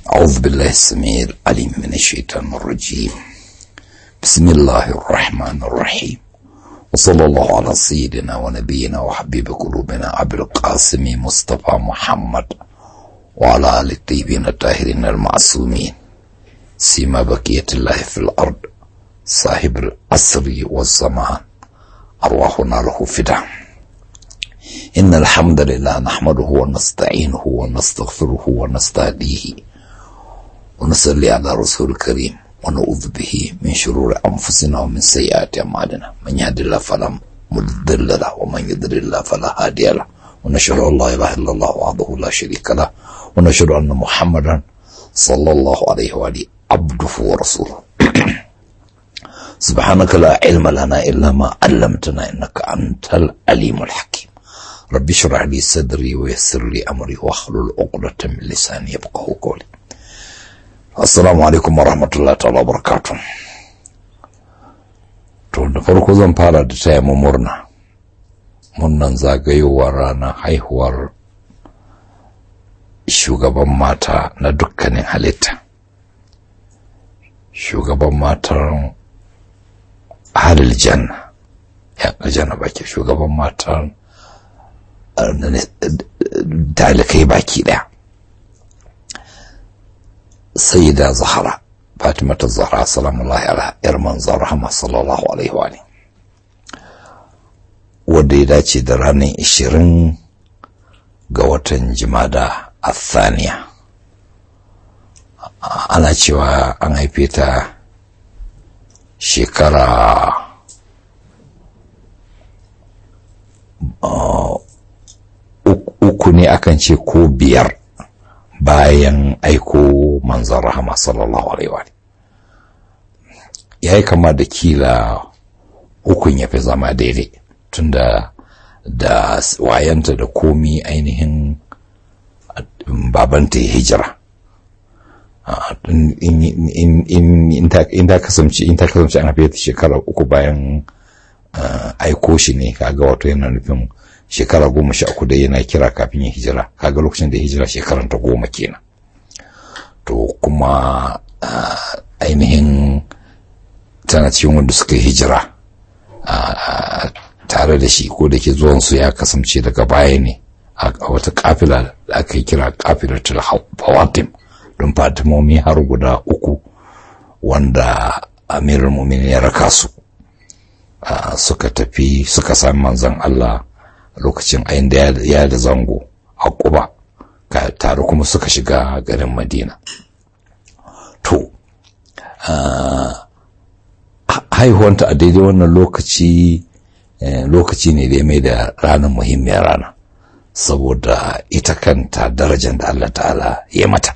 أعوذ بالله السميع العليم من الشيطان الرجيم. بسم الله الرحمن الرحيم، وصلى الله على سيدنا ونبينا وحبيب قلوبنا أبي القاسم مصطفى محمد وعلى آل الطيبين الطاهرين المعصومين، سيما بقية الله في الأرض، صاحب العصر والزمان، أرواحنا له فداء. إن الحمد لله نحمده ونستعينه ونستغفره ونستهديه ونصلي على رسول الكريم، ونعوذ به من شرور أنفسنا ومن سيئات أعمالنا، من يهد الله فلا مضل له ومن يضلل الله فلا هادي له، ونشهد أن لا إله إلا الله وحده لا شريك له، ونشهد أن محمدا صلى الله عليه وآله عبده ورسوله. سبحانك لا علم لنا إلا ما علمتنا إنك أنت العليم الحكيم. رب اشرح لي صدري ويسر لي أمري واحلل عقدة من لساني يفقهوا قولي. Assalamu alaikum warahmatullahi ta'ala wabarakatuh. To da farko zan fara da taya mu murnan zagayowar ranar haihuwar shugaban mata na dukkanin halitta, shugaban matar ahlul janna, ya aljanna baki, shugaban matar talikai baki daya, Sayyida Zahra Fatimatu Zahra salamullahi ala yar manzon rahama sallallahu alaihi wa alihi, wanda ya dace da ranar 20 ga watan Jumada Athaniya. Ana cewa an haife ta shekara uku ne, akan ce ko 5 bayan aiko manzon rahama sallallahu alaihi wa alihi. Yayi kama da kila ukun ya fi zama daidai, tunda da wayanta da komi ainihin babanta ya hijira. In ta kasance an haife ta shekara uku bayan aiko shi ne, kaga wato yana nufin shekara 13 da yana kira kafin ya hijira, kaga lokacin da ya hijira shekaran ta 10 kenan. To kuma ainihin tana cikin wanda suka hijira tare da shi, ko da ke zuwansu ya kasance daga baya ne a wata kafila da aka yi kira kafilatul Fawatim, don Fatimomi har guda 3 wanda Amirul Mu'minin ya raka su suka tafi suka sami manzon Allah lokacin ayin da ya da zango a Quba, tare kuma suka shiga garin Madina. To haihuwanta a daidai wannan lokaci ne da ya mai da ranar muhimmiyar rana, saboda ita kanta darajar da Allah ta'ala ya mata,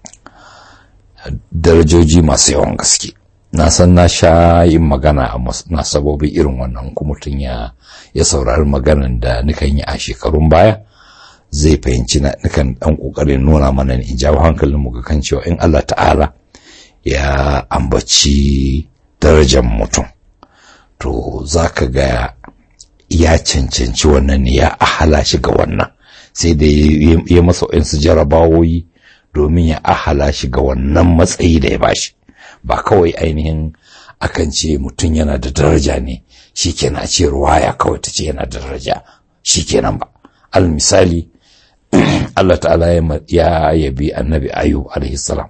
darajoji masu yawan gaske. Na san na sha yin magana a nasabobi irin wannan, kuma mutum ya saurari maganan da nukan yi a shekarun baya zai fahimci nukan dan kokarin nuna mana in jawo hankalin mu ga kan cewa in Allah ta'ala ya ambaci darajar mutum, to zaka ga ya cancanci wannan ne, ya ahala shi ga wannan, sai da ya masa su jarabawoyi domin ya ahala shi ga wannan matsayi da ya bashi. Ba kawai ainihin akan ce mutum yana da daraja ne shikenan, a ce ruwaya kawai ta ce yana da daraja shikenan ba. Al misali Allah ta'ala ya yabi annabi Ayyub alaihi salam,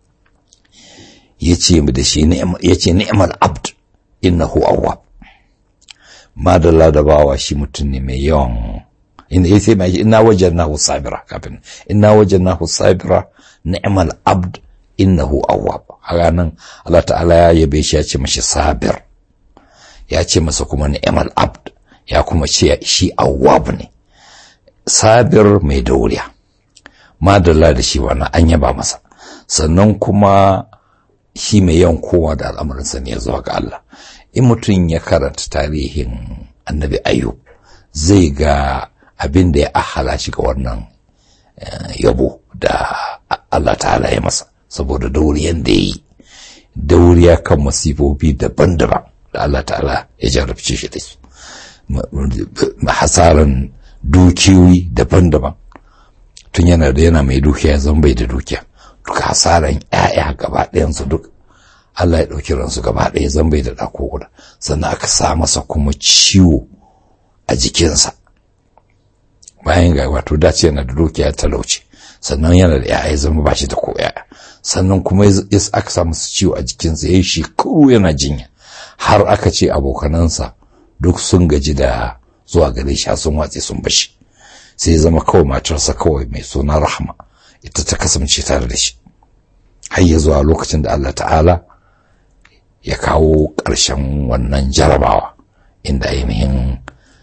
yace mu da shi yace ni'mal abd innahu awwab. Madalla da bawa shi mutum ne mai yawan, yace mai inna wajadnahu sabira, kafin inna wajadnahu sabira ni'mal abd innahu awwab. A ranar Allah ta'ala ya yabe shi, ya ce mashi sabir, ya ce masa kuma ni'mal abd, ya kuma ce shi awwab ne, sabir mai dauriya. Madalla da shi wannan an yaba masa. Sannan kuma shi mai yawan kowa da al'amuransa ne zuwa ga Allah. In mutum ya karanta tarihin annabi Ayyub zai ga abin da ya ahala shi ga wannan yabo da Allah ta'ala ya masa, saboda dauriyan da yi, dauriya kan masifofi daban-daban da Allah ta'ala ya jarabce shi da su, hasaran dukiyoyi daban-daban, tun yana mai dukiya zan bai da dukiya, duk hasaran ƴaƴa gaba ɗayansu duk Allah ya ɗauki ransu gaba ɗaya zan bai da ɗako guda. Sannan aka sa masa kuma ciwo a jikinsa bayan ga wato dace yana da dukiya talauci, sannan yana da ƴaƴa zama ba shi da ko ƴaƴa, sannan kuma aka sa masa ciwo a jikinsa yayi shekaru yana jinya, har aka ce abokanansa duk sun gaji da zuwa gare shi sun watse sun bashi, sai zama kawai matarsa kawai mai suna Rahma ita ta kasance tare da shi har ya zuwa lokacin da Allah ta'ala ya kawo ƙarshen wannan jarabawa, inda ainihin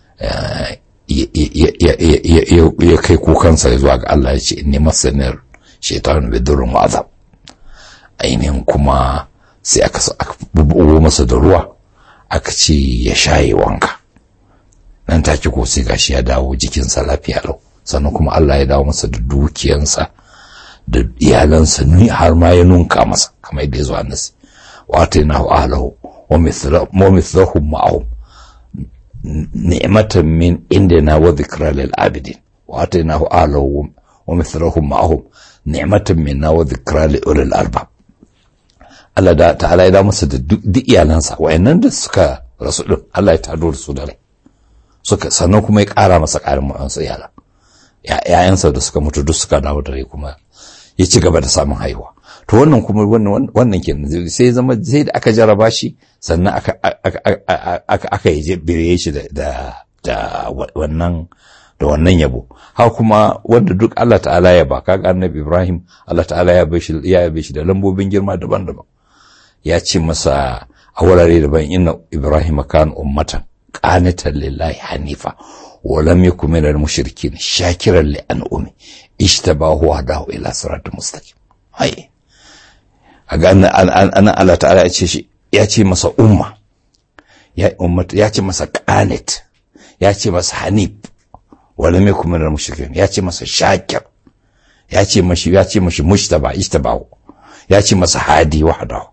ya kai kukansa ya zuwa ga Allah ya ce inni masanir shaitan bidurun wa azab. Ainihin kuma sai aka bubugo masa da ruwa aka ce ya shaye wanka, nan take ko sai gashi ya dawo jikinsa lafiya lau, sannan kuma Allah ya dawo masa da dukiyansa da iyalansa ni har ma ya nunka masa kamar yadda ya zo annasi wa atainahu ahlahu wa mithlahum ma'ahum ni'matan min indina wa dhikra lil abidin wa atainahu ahlahu wa mithlahum ma'ahum ni'matan minna wa dhikra li ulil albab. Allah da ta'ala ya dawo masa da duk iyalansa wayannan da suka rasu din Allah ya tado su da rai, sannan kuma ya ƙara masa ƙarin ma'ansa yara ‘ya'yansa da suka mutu duk suka dawo da rai, kuma ya ci gaba da samun haihuwa. To wannan kuma wannan kenan sai zama sai da aka jaraba shi, sannan aka yi bire shi da wannan yabo. Ha kuma wanda duk Allah ta'ala ya ba, kaga annabi Ibrahim Allah ta'ala ya yabe shi da lambobin girma daban-daban. Ya ce masa a wurare daban, inna Ibrahim kana ummatan qanitan lillahi hanifa wa lam yakun minal mushrikin shakiran li an'ami ishtabahu wa hadahu ila siratal mustaqim. Hai aga ana Allah ta'ala ya ce masa umma, ya ce masa qanit, ya ce masa hanif wa lam yakun minal mushrikin, ya ce masa shakir, ya ce mashi mushtaba ishtabahu, ya ce masa hadi wa hadahu.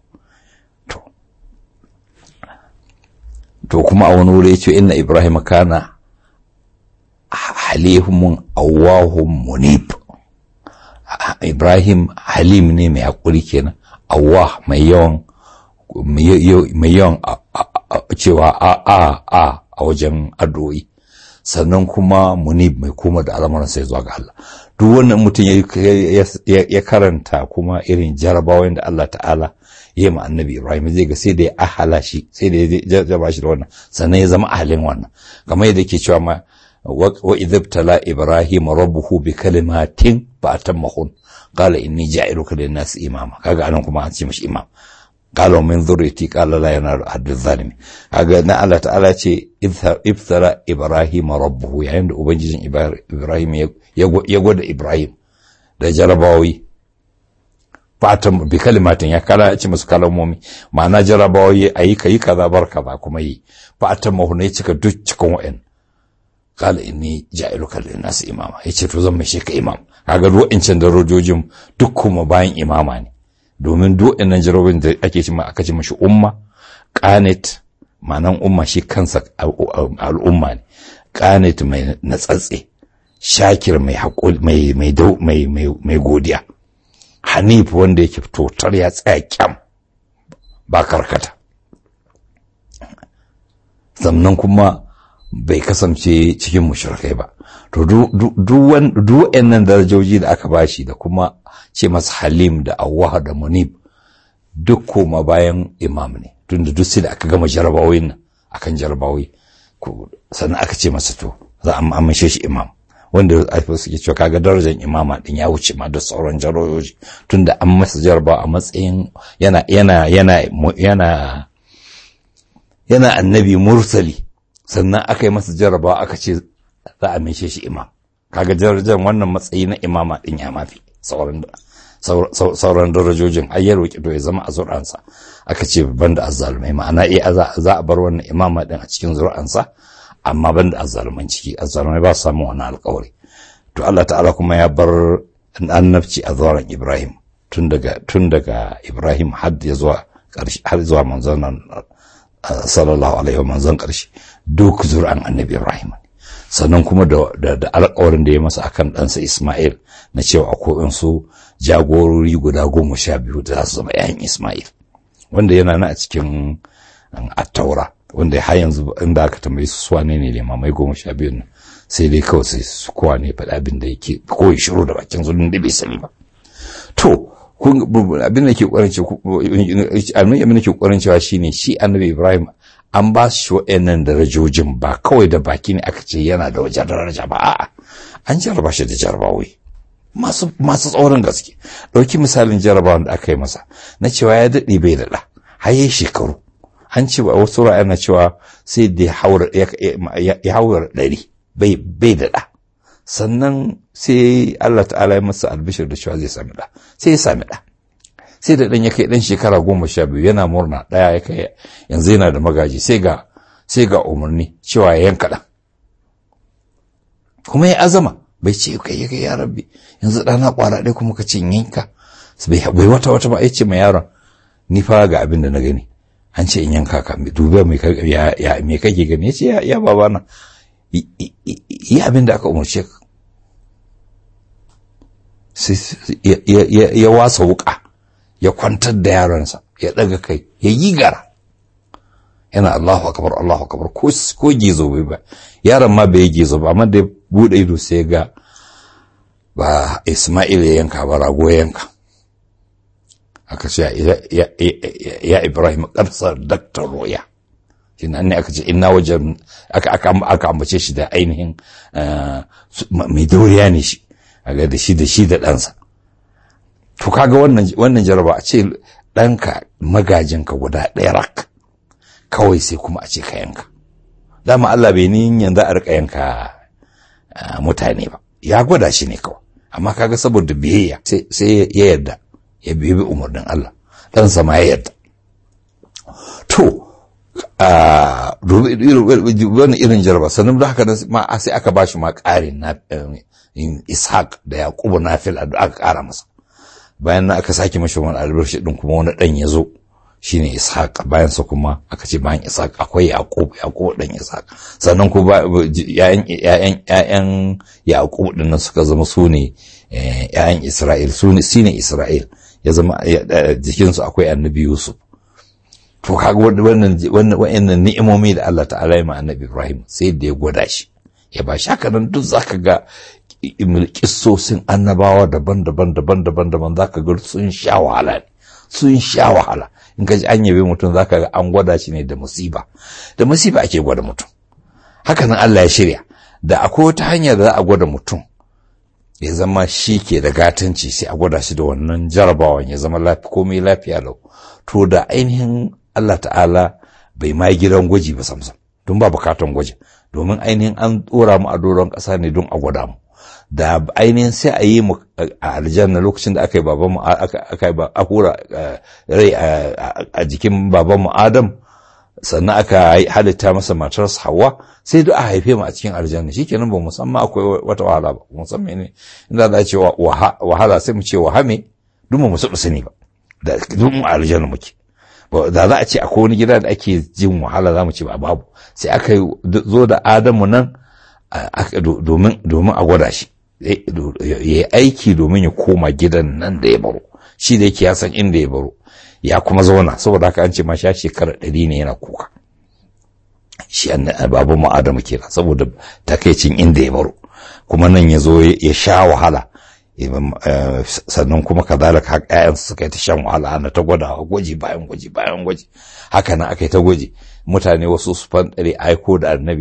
To kuma a wani wuri yace inna Ibrahim kana halimun awwahum munib. Ibrahim halim ne mai hakuri kenan, awwah mai yawan cewa a wajen addu'o'i, sannan kuma munib mai koma da al'amuran sai zuwa ga Allah. Duk wannan mutum ya karanta kuma irin jarabawan da Allah ta'ala ya ma annabi Ibrahim, zai ga sai da ya ahala shi, sai da ya jaba shi da wannan, sannan ya zama ahalin wannan. Kamar yadda ke cewa ma wa idhibtala Ibrahim rabbuhu bi kalimatin fa atammahun qala inni ja'iluka lin-nasi imama. Kaga anan kuma an ce mishi imam. Qala min dhurriyyati qala la yanalu ahdi adh-dhalimin. Kaga na Allah ta'ala ce ibtala Ibrahim rabbuhu, yayin da ubangijin Ibrahim ya gwada Ibrahim da jarabawi fatan bi kalimatin, ya kala ce musu kalamomi, ma'ana jarabawi ayi kai kaza bar kaza kuma yi fatan mahuna ya cika duk cikin wa'in. Qala inni ja'iluka lin-nasi imama, yace to zan mai ka imam. Kaga ruwancin darajojin duk kuma bayan imama ne, domin duk wannan jarabin da ake ce aka ce mashi umma, qanit ma'anan umma shi kansa al'umma ne, qanit mai natsatse, shakir mai hakuri mai godiya, hanif wanda yake totar ya tsaya kyam ba karkata, sannan kuma bai kasance cikin mushrikai ba. To duk wannan darajoji da aka bashi da kuma ce masa halim da awwah da munib duk kuma bayan imam ne, tunda duk sai da aka gama jarabawoyin nan akan jarabawoyi sannan aka ce masa to za a amince shi imam, wanda suke cewa kaga darajar imama din ya wuce ma da sauran jarabawoyi, tunda an masa jaraba a matsayin yana annabi mursali, sannan aka yi masa jaraba aka ce za a mishe shi imam. Kaga darajar wannan matsayi na imama din ya mafi sauran darajojin, har ya roki to ya zama a zuri'ansa. Aka ce banda azzalumai, ma'ana za a bar wannan imama din a cikin zuri'ansa, amma banda azzaluman ciki, azzalumai ba su samu wannan alƙawari. To Allah ta'ala kuma ya bar annabci a zuwan Ibrahim tun daga Ibrahim har zuwa ƙarshe, har zuwa manzon sallallahu alaihi wa manzon ƙarshe, duk zuri'an annabi Ibrahim. sannan kuma da alƙawarin da ya masa akan ɗansa Ismail na cewa akwai su jagorori guda 12 da za su zama ‘ya'yan Ismail, wanda yana na a cikin Attaura, wanda har yanzu inda aka tambayi su wane ne limamai 12 nan, sai dai kawai sai su kowa ne faɗa abin da yake ko ya shiru da bakin su da bai sani ba. To abin da ke ƙwarin cewa shine shi annabi Ibrahim an ba shi wa'annan darajojin ba kawai da baki ne aka ce yana da wajen daraja ba, a'a an jarraba shi da jarrabawai masu tsaurin gaske. ɗauki misalin jarrabawan da aka yi masa na cewa ya daɗe bai daɗa har yi shekaru, an ce ba wasu ra'ayi na cewa sai da ya haura 100 bai daɗa, sannan sai Allah ta'ala ya masa albishir da cewa zai sami ɗa, sai ya sami ɗa, sai da ɗan ya kai ɗan shekara 12 yana murna ɗaya ya kai yanzu yana da magaji, sai ga umarni cewa ya yanka ɗan, kuma ya azama bai ce kai ya rabbi yanzu ɗana ƙwara ɗaya kuma ka ce yanka, bai wata ba ya ce ma yaron ni fa ga abin da na gani an ce in yanka ka, duba me kake gani, ya ce ya babana yi abin da aka umarce ka. Ya wasa wuka ya kwantar da yaronsa ya daga kai ya yi gara yana Allahu akbar Allahu akbar, ko gizo bai ba, yaron ma bai gizo ba, amma da bude ido sai ga ba Ismail ya yanka ba, rago ya yanka. aka ce ya Ibrahim qarsar daktar roya, shin ne aka ce inna wajen aka ambace shi da ainihin mai dauriya ne shi, aga da shi da ɗansa. To kaga wannan jaraba a ce ɗanka magajinka guda ɗaya rak kawai sai kuma a ce ka yanka. Dama Allah bai ni yanzu a rika yanka mutane ba, ya gwada shi ne kawai, amma kaga saboda biyayya sai ya yarda ya bi umarnin Allah, ɗansa ma ya yarda. To wani irin jaraba, sannan da haka ma sai aka bashi ma ƙarin na Ishaq da Yaqubu nafil da aka ƙara masa. Bayan nan aka sake mashi wani albarshi din kuma wani dan yazo shine Ishaq, bayan sa kuma aka ce bayan Ishaq akwai Yaqub dan Ishaq, sannan kuma ƴaƴan Yaqub din nan suka zama sune ƴaƴan Isra'il, sune Isra'il, ya zama jikin su akwai Annabi Yusuf. To kaga wannan ni'imomi da Allah ta'ala ya ma Annabi Ibrahim sai da ya gwada shi ya ba shi. Haka nan duk zaka ga kissosin annabawa daban-daban zaka ga sun sha wahala in ka ji an yabe mutum zaka ga an gwada shi ne da musiba ake gwada mutum. Haka nan Allah ya shirya da akwai wata hanya da za a gwada mutum ya zama shi ke da gatanci, sai a gwada shi da wannan jarabawan ya zama komai lafiya lau. To da ainihin Allah ta'ala bai ma gidan gwaji ba samsam, don ba bukatan gwaji, domin ainihin an tsora mu a doron ƙasa ne don a gwada mu. Da ainihin sai a yi mu a aljanna lokacin da aka yi babanmu aka hura rai a jikin babanmu Adam, sannan aka halitta masa matarsa Hawwa, sai duk a haife mu a cikin aljanna. Shikenan ba musamman akwai wata wahala ba, musamman ne inda za a ce wahala sai mu ce wahame, duk mu sani ba, da duk mu aljanna muke. Da za a ce akwai wani gida da ake jin wahala za mu ce ba, babu. Sai aka zo da Adamu nan domin a gwada shi ya yi aiki domin ya koma gidan nan da ya baro, shi da yake ya san inda ya baro ya kuma zauna. Saboda haka an ce ma sha shekara 100 ne yana kuka, shi baban mu Adamu kenan, saboda takaicin inda ya baro. Kuma nan ya zo ya sha wahala, sannan kuma kazalika har ƴaƴansu suka yi ta shan wahala, ana ta gwadawa gwaji bayan gwaji. Haka nan aka yi ta gwaji, mutane wasu su fanɗare aiko da annabi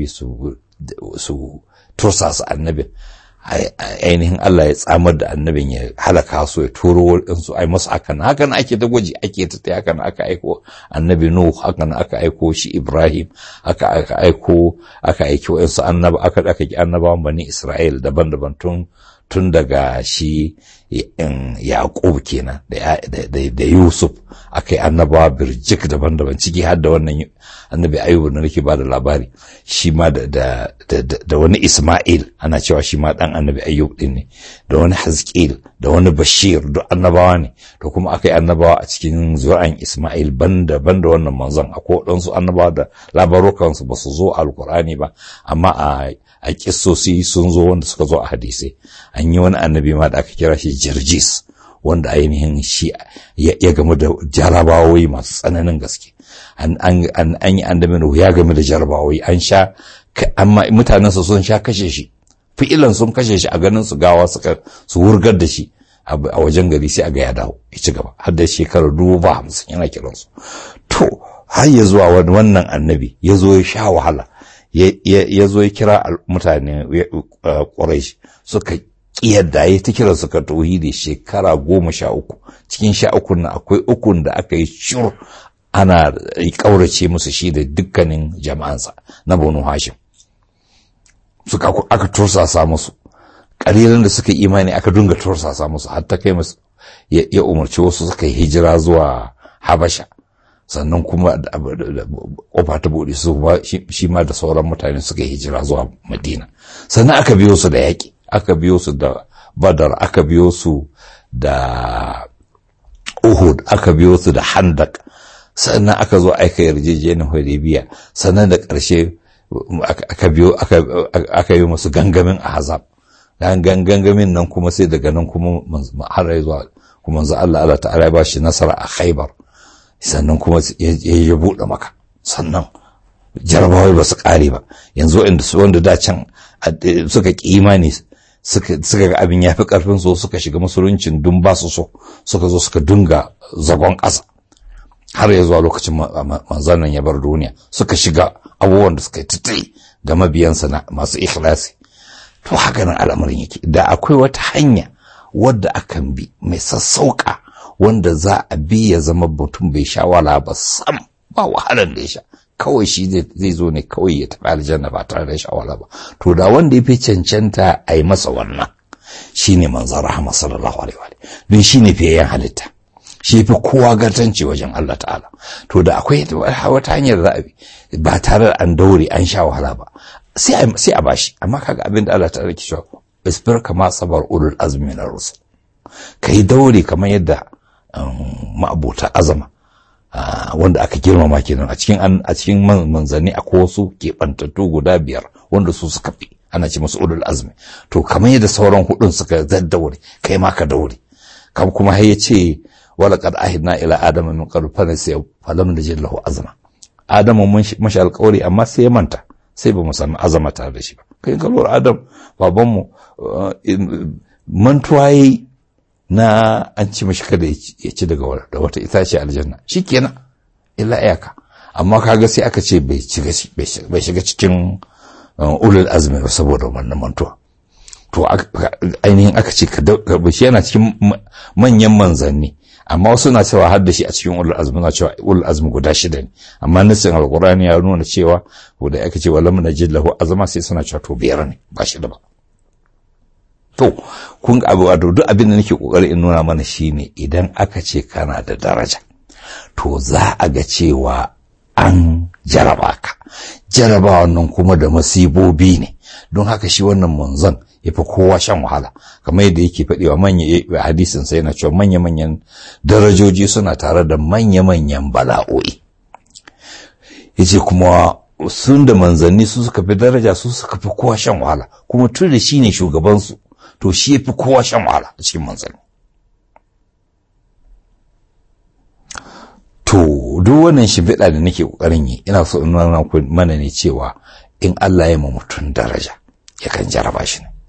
su tursasa annabin, ainihin Allah ya tsamar da annabin ya halaka su, ya turo waɗansu ai masu hakan ake ta gwaji, ake ta hakan aka aiko annabi Nuh, hakan aka aiko shi Ibrahim, aka aiko waɗansu aka ki annabawan bani Isra'il daban-daban tun daga shi Yaqub kenan da Yusuf, akai annabawa birjik daban-daban, ciki har da wannan annabi Ayyub da nake bada labari, shi ma da wani Isma'il, ana cewa shi ma dan annabi Ayyub din ne, da wani Hazqil, da wani Bashir, duk annabawa ne. To kuma akai annabawa a cikin zuri'an Isma'il banda wannan manzon. Akwai wadansu annabawa da labarukan su basu zo a Alqur'ani ba, amma a kissosi sun zo wanda suka zo a hadisai. An yi wani annabi ma da aka kira shi Jirjis, wanda ainihin shi ya gamu da jarabawoyi masu tsananin gaske. An yi annabi ya gamu da jarabawoyi, an sha, amma mutanensa sun sha kashe shi, fi'ilan sun kashe shi, a ganin su gawa su wurgar da shi a wajen gari, sai a ga ya dawo ya ci gaba har da shekarar 50 yana kiransu. To har ya zuwa wannan annabi ya zo ya sha wahala, ya zo ya kira mutane Quraysh suka yadda ya ta kira suka tauhidi shekara 13. Cikin 13 nan akwai 3 da aka yi shur ana kaurace musu shi da dukkanin jama'ansa na Banu Hashim. Aka tursasa musu, ƙalilan da suka imani aka dunga tursasa musu, har ta kai musu ya umarci wasu suka yi hijira zuwa Habasha. Sannan kuma kofa ta buɗe su shi ma da sauran mutane suka yi hijira zuwa Madina. Sannan aka biyo su da yaƙi, aka biyo su da Badar, aka biyo su da Uhud, aka biyo su da Handak. Sannan aka zo aika yarjejeniyar Hudaybiya. Sannan da ƙarshe aka yi musu gangamin Ahzab. Gangamin nan kuma sai daga nan kuma har zuwa kuma manzo Allah ta'ala ya ba shi nasara a Khaibar. Sannan kuma ya buɗe Makka. Sannan jarabawai ba su ƙare ba. Yanzu wanda da can suka ƙi imani suka ga abin ya fi ƙarfin so, suka shiga musuluncin dun ba su so, suka zo suka dunga zagon ƙasa har ya zuwa lokacin manzon nan ya bar duniya, suka shiga abubuwan da suka yi tattali ga mabiyansa na masu ikhlasi. To haka nan al'amarin yake. Da akwai wata hanya wadda akan bi mai sassauka, wanda za a bi ya zama mutum bai sha wala ba sam, ba wahalar da ya sha, kawai shi zai zo ne kawai ya tafi aljanna ba tare da sha wala ba. To da wanda ya fi cancanta a yi masa wannan shine manzon rahama sallallahu alaihi wa don shine fiyayyen halitta, shi fi kowa gartanci wajen Allah ta'ala. To da akwai wata hanyar za a bi ba tare da an daure an sha wahala ba, sai a bashi. Amma kaga abin da Allah ta'ala ke cewa isbir kama sabar ulul azmi na rusul, kai daure kamar yadda ma'abota azama wanda aka girmama kenan a cikin manzanni akwai wasu keɓantattu guda 5 wanda su suka fi, ana ce musu ulul azmi. To kamar yadda sauran hudun suka daddaure, kai ma ka daure. Kuma har yace walaqad ahidna ila adama min qabl fa nasiya falam najid lahu azma. Adamu mun mashi alƙawari amma sai ya manta, sai ba mu sami azama tare da shi ba. Kai ka lura Adam babanmu mantuwa yayi na an ci mashi kada ya ci daga wata itace aljanna, shikenan illa iyaka. Amma kaga sai aka ce bai shiga cikin ulul azmi ba saboda wannan mantuwa. To ainihin aka ce shi yana cikin manyan manzanni, amma wasu na cewa har da shi a cikin ulul azmi, na cewa ulul azmi guda 6 ne, amma nasin alqur'ani ya nuna cewa da aka ce walam najid lahu azma, sai suna cewa to 5 ne ba 6 ba. To kun ga duk abin da nake kokari in nuna mana shine idan aka ce kana da daraja, to za a ga cewa an jaraba ka, jaraba wannan kuma da masibobi ne. Don haka shi wannan manzon ya fi kowa shan wahala, kamar yadda yake faɗewa hadisin sai yana cewa manya-manyan darajoji suna tare da manya-manyan bala'o'i. Yace kuma sun da manzanni su suka fi daraja, su suka fi kowa shan wahala, kuma tun da shi ne shugabansu, to shi ya fi kowa shan wahala a cikin manzanni. To duk wannan shimfiɗa da nake ƙoƙarin yi, ina so in nuna mana ne cewa in Allah ya ma mutum daraja yakan jaraba shi ne.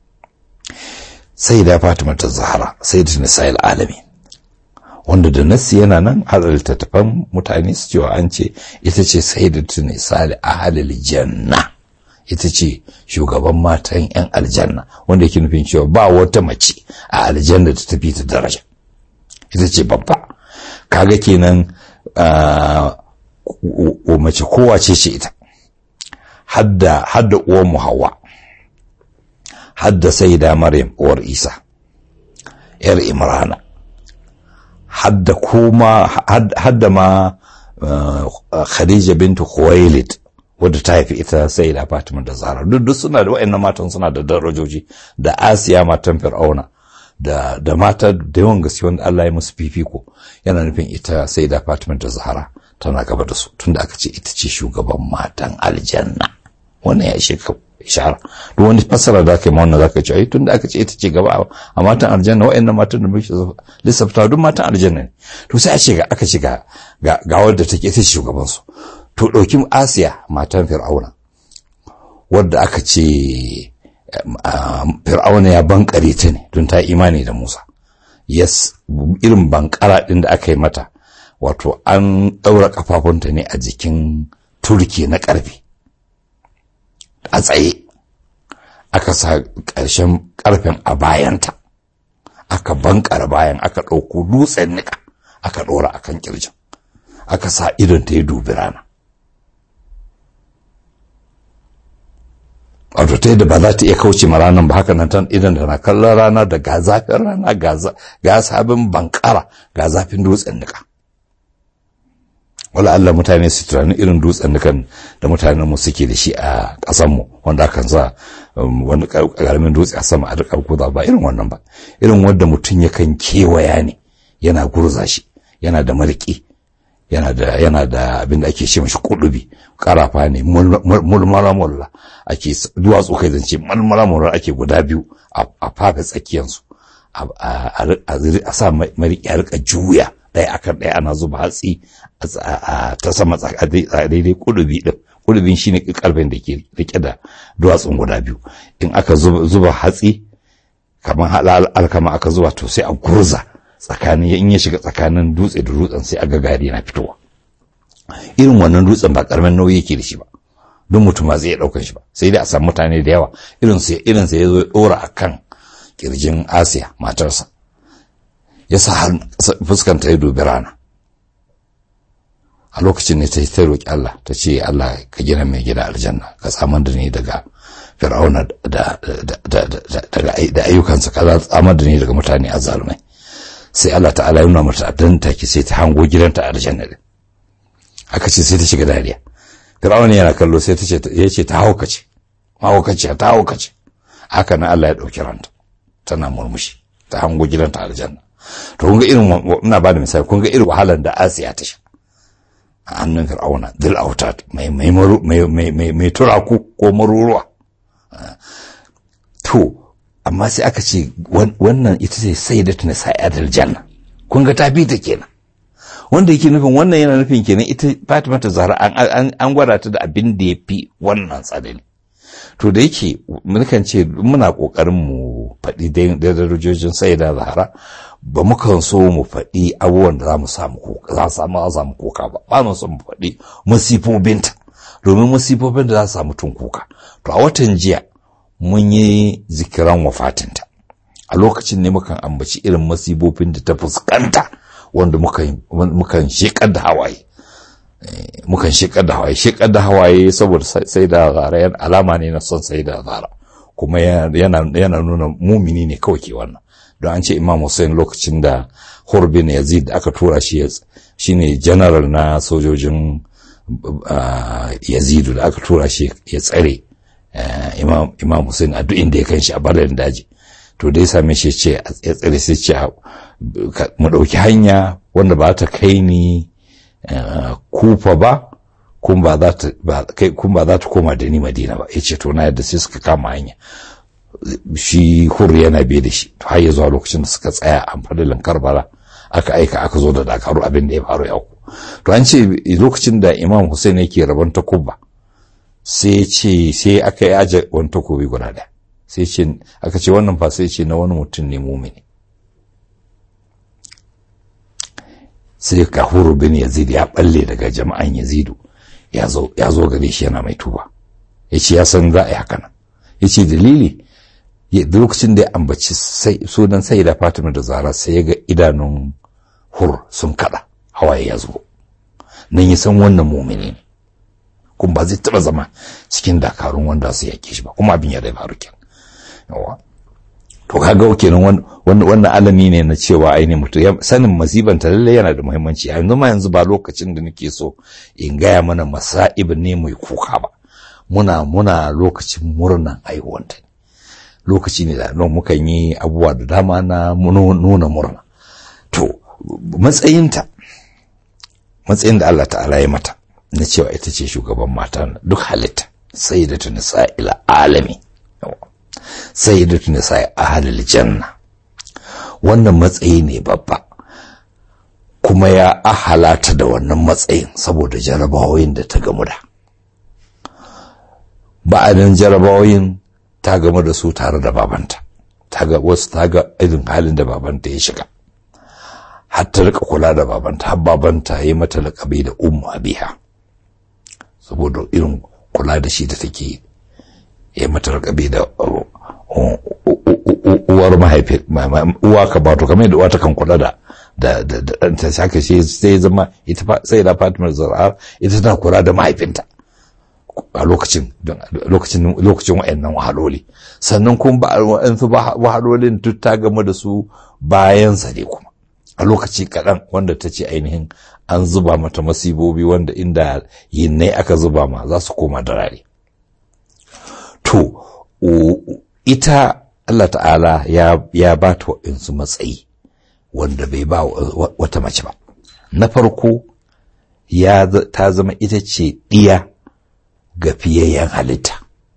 Sai da Fatima ta Zahra, sai da Nisa'il Alami, wanda da nassi yana nan a littattafan mutane su cewa an ce ita ce Sayyidatu Nisa'il Ahlil Janna, ita ce shugaban matan 'yan aljanna, wanda yake nufin cewa ba wata mace a aljanna da ta fi ta daraja, ita ce babba. Kaga kenan mace kowace ce ita, hadda uwar mu Hawwa, hadda Sayyida Maryam uwar Isa yar Imrana, hadda ma Khadija bintu Khuwailid wadda ta haifi ita Sayyida Fatima da Zahra. Duk suna da wa'annan matan, suna da darajoji, da Asiya matan Fir'auna, da mata da yawan gaske wanda Allah ya musu fifiko. Yana nufin ita Sayyida Fatima da Zahra tana gaba da su, tunda aka ce ita ce shugaban matan aljanna. Wannan ya ishara. Duk wani fassara da aka yi ma wannan zaka ce ai tunda aka ce ita ce gaba a matan aljanna, wa'annan matan da muke lissafta duk matan aljanna ne. To sai a ce aka ce ga wadda take ita ce shugaban su. To dauki Asiya matan Fir'auna, wadda aka ce Fir'auna ya bankare ta ne don ta imani da Musa. Yes, irin bankara din da aka yi mata, wato an daura kafafunta ne a jikin turke na karfe a tsaye, aka sa ƙarshen karfen a bayanta, aka bankara bayan, aka ɗauko dutsen nika aka ɗora akan kirjin, aka sa idon ta ya dubi rana. Wato ta yadda ba za ta iya kauce ma ranar ba, haka nan idan da na kallon rana da ga zafin rana ga sabin bankara ga zafin dutsen nika. Wala Allah mutane su tunani irin dutsen nikan da mutanen mu suke da shi a ƙasar mu, wanda akan sa wani ƙaramin dutse a sama a rika guza, ba irin wannan ba, irin wanda mutum yakan kewaya ne yana gurza shi, yana da mariki, yana da abin da ake ce mashi kudubi, karafa ne mulmula ake duwatsu kai zance mulmula ake guda biyu a fafe tsakiyansu, a sa mariki a rika juya ɗaya akan ɗaya, ana zuba hatsi ta sama a daidai kudubi din. Kudubin shine karfen da ke rike da duwatsun guda biyu. In aka zuba hatsi kamar alkama aka zuba, to sai a gurza tsakanin, in ya shiga tsakanin dutse da dutsen sai aga gari na fitowa. Irin wannan dutsen ba karamin nauyi yake da shi ba, don mutum ma zai daukan shi ba, sai dai a samu mutane da yawa irin sa ya zo dora akan kirjin Asiya matarsa, ya sa har fuskanta ya dubi rana. A lokacin ne ta roki Allah, ta ce Allah ka gina mai gida aljanna, ka tsamar da ni daga Fir'auna da ayyukansa, ka tsamar da ni daga mutane azzalumai. Sai Allah ta'ala ya nuna mata dan take sai ta hango gidanta a aljanna din. Aka ce sai ta shiga dariya. Fir'auna yana kallo sai yace ta haukace. Ta haukace. Haka nan Allah ya dauki ranta. Tana murmushi. Ta hango gidanta a aljanna. To kun ga irin, ina ba da misali, kun ga irin wahalar da Asiya ta sha a hannun Fir'auna, dil autat mai turaku ko maruruwa. To amma sai aka ce wannan ita ce sayyidatu nisa'il janna. Kun ga ta bi ta kenan, wanda yake nufin wannan yana nufin kenan ita Fatima ta Zahra an gwada ta da abin da yafi wannan tsanani. To da yake mukan ce muna kokarin mu faɗi da darajojin sayyida Zahra, ba mukan so mu faɗi abubuwan da za mu samu koka ba mu so mu faɗi masifobinta, domin masifofin da za su samu tun kuka. To a watan jiya mun yi zikiran wafatinta, a lokacin ne mukan ambaci irin masibofin da ta fuskanta, wanda mukan shekar da hawaye. Shekar da hawaye saboda sai da Zahra alama ne na son sai da Zahra, kuma yana nuna mumini ne kawai ke wannan. Don an ce Imam Hussein lokacin da Hur bin Yazid da aka tura shi, shine general na sojojin Yazidu, da aka tura shi ya tsare Imam Hussein a duk inda ya kan shi a barin daji. To dai same shi ce ya tsare, sai ce mu dauki hanya wanda ba ta kai ni Kufa ba, kuma ba za ta koma da ni Madina ba. Yace to na yadda, sai suka kama hanya. Shi Hur yana biye da shi har ya zuwa lokacin da suka tsaya a fadilin Karbala, aka zo da dakaru, abin da ya faru ya ku. To an ce lokacin da Imam Hussein yake rabon takuba, sai aka yi aje wani takobi guda ɗaya, aka ce wannan fa, sai ce na wani mutum ne mumini. Sai ka Hur bin Yazid ya balle daga jama'an Yazidu, ya zo gare shi yana mai tuba. Yace ya san za a yi haka nan. Yace dalili, lokacin da ya ambaci sunan Sayyida Fatima da Zahra, sai ya ga idanun Hur sun kada, hawaye ya zo. Nan ya san wannan mumini ne, kuma ba zai taba zama cikin dakarun wanda su yake shi ba, kuma abin ya dai faru kenan. Yawa. To kaga kenan wannan alami ne na cewa ainihin mutum sanin masibanta lalle yana da muhimmanci. Yanzu ba lokacin da nake so in gaya mana masa'ib ne mai kuka ba. Muna lokacin murnan haihuwanta, lokaci ne da mukan yi abubuwa da dama na nuna murna. To matsayin da Allah ta'ala ya mata na cewa ita ce shugaban mata duk halitta, sayyidatu nisa'il alami, sayyidatu nisa'i ahlil janna. Wannan matsayi ne babba, kuma ya ahalata da wannan matsayin saboda jarabawoyin da ta gamu da. Ba'adin jarabawoyin ta gamu da su tare da babanta, ta ga irin halin da babanta ya shiga, har ta rika kula da babanta, har babanta ya yi mata laƙabi da ummu abiha saboda irin kula da shi da take, ya mata laƙabi da uwar mahaifi, uwa ka bato kamar yadda uwa ta kan kula da ta haka sai zama ita sai da Fatima Zahra ita tana kula da mahaifinta a lokacin wa'annan wahaloli. Sannan kuma ba wa'ansu wahalolin duk ta gama da su bayan sa ne kuma a lokaci kaɗan, wanda ta ce ainihin an zuba mata masibobi wanda inda yinnai aka zuba ma za su koma da rari. To ita Allah ta'ala ya ba ta waɗansu matsayi wanda bai ba wata mace ba. Na farko ta zama ita ce ɗiya ga fiyayyen halitta.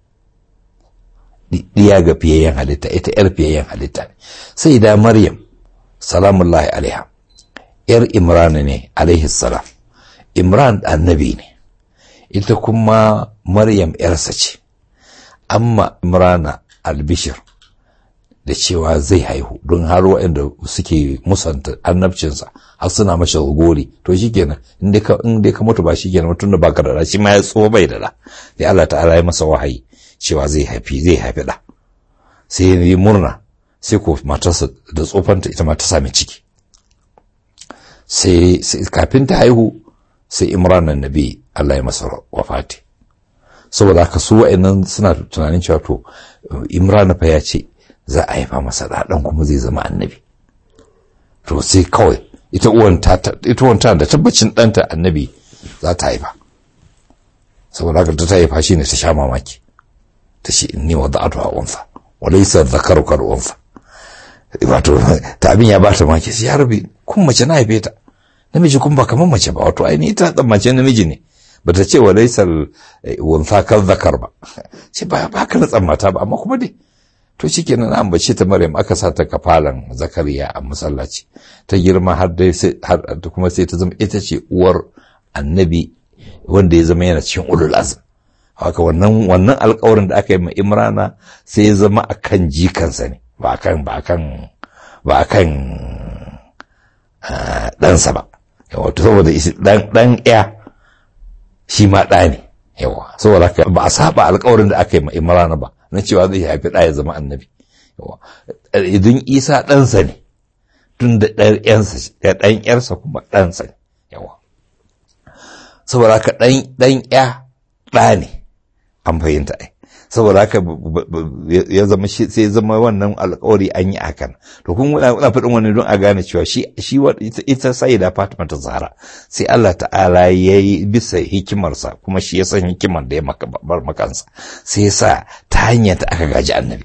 Ɗiya ga fiyayyen halitta, ita ‘yar fiyayyen halitta ne. Sai da Maryam, salamullahi alaiha, ‘yar Imran ne, alaihi salam. Imran annabi ne, ita kuma Maryam ‘yarsa ce. Amma Imrana albishir da cewa zai haihu, don har waɗanda suke musanta annabcinsa har suna masa gori, to shikenan in dai ka mutu ba shikenan, mutum da baka da shi ma ya tso bai da sai Allah ta'ala ya masa wahayi cewa zai haifi da. Sai ya yi murna, sai ko matarsa da tsofanta ita ma ta sami ciki. Sai kafin ta haihu sai Imran annabi Allah ya masa wafati. Saboda haka su wa'annan suna tunanin cewa to Imran fa ya ce za a haifa masa ɗan kuma zai zama annabi. To sai kawai ita uwan ta da tabbacin ɗanta annabi za ta haifa. Saboda haka ta haifa shi ne ta sha mamaki, ta ce inni wada'atuha unsa wa laysa dhakaru kal unsa. Wato ta abin ya bata mamaki, sai ya rabi kun mace na haife ta, namiji kun ba kamar mace ba, wato ainihin ita tsammace namiji ne, bata ce wa laysa unsa kal dhakar ba, sai ba ka na tsammata ba, amma kuma dai to shikenan an ambace ta Maryam, aka sa ta kafalan Zakariya a masallaci, ta girma har kuma sai ta zama ita ce uwar annabi wanda ya zama yana cikin ulul azm. Haka wannan alƙawarin da aka yi ma Imrana sai ya zama akan jikansa ne, ba akan ɗansa ba. Yawa, to saboda ɗan ya shi ma ɗa ne. Yawa, saboda haka ba a saba alƙawarin da aka yi ma Imrana ba na cewa zai haifi ɗa ya zama annabi. Idan Isa ɗansa ne, tun da ɗan ‘yarsa kuma ɗansa ne. Yawa, saboda haka ɗan ‘ya ɗa ne, an fahimta ai. Saboda haka ya zama sai zama wannan alƙawari an yi hakan. To kun na faɗin wani don a gane cewa ita Sayyida Fatima ta Zahra sai Allah ta'ala ya yi bisa hikimarsa, kuma shi ya san hikimar da ya bar makansa, sai ya sa ta hanyar ta aka gaji annabi.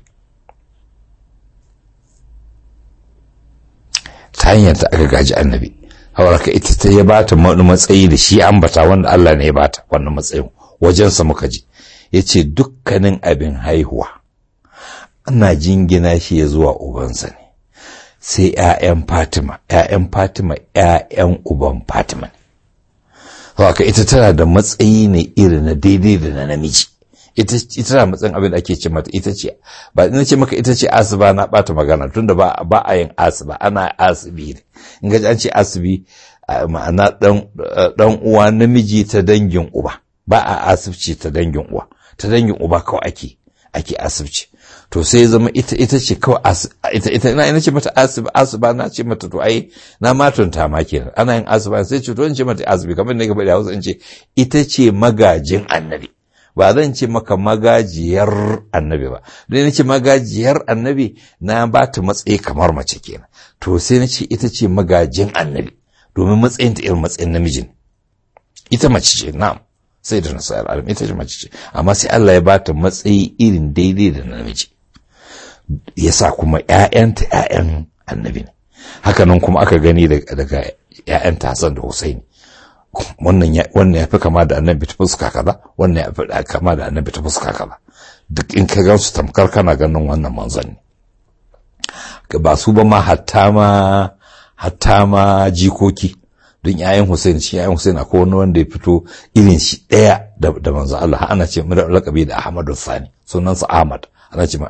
Ta hanyar ta aka gaji annabi. Hawarka ita ta ya bata wani matsayi da shi ambata, wanda Allah ne ya bata wannan matsayin, wajensa muka ji. Ya ce dukkanin abin haihuwa ana jingina shi ya zuwa ubansa ne, sai ‘ya'yan Fatima ‘ya'yan uban Fatima ne. Haka ita tana da matsayi ne irin na daidai da na namiji. Ita tana matsayin abin da ake ce mata, ita ce, ba ina ce maka ita ce asiba na ɓata magana, tunda ba a yin asiba, ana asibi ne. In ga an ce asibi ma'ana ɗan uwa namiji ta dangin uba, ba a asibci ta dangin uwa, ta dangin uba kawai ake asibci. To sai zama ita ce kawai ita ina ce mata asiba na ce mata to ai na matunta ma kenan, ana yin asiba sai ce to in ce mata asibi, kamar ne gaba da Hausa in ce ita ce magajin annabi, ba zan ce maka magajiyar annabi ba, dan nace magajiyar annabi na ba ta matsayi kamar mace kenan. To sai nace ita ce magajin annabi domin matsayin ta irin matsayin namijin, ita mace ce, na'am, sai da nasar alam ita ce mace ce, amma sai Allah ya bata matsayi irin daidai da namiji, yasa kuma ƴaƴanta ƴaƴan annabi ne. Haka nan kuma aka gani daga ƴaƴanta Hassan da Husaini, wannan ya fi kama da annabi ta fuska kaza, wannan ya fi kama da annabi ta fuska kaza. Duk in ka gansu tamkar kana ganin wannan manzon ne. Ba su ba ma hatta ma jikoki, don ƴaƴan Hussein, shi ƴaƴan Hussein akwai wani wanda ya fito irin shi ɗaya da manzo Allah, ana ce masa laqabi da Ahmadu Thani, sunansa Ahmad, ana ce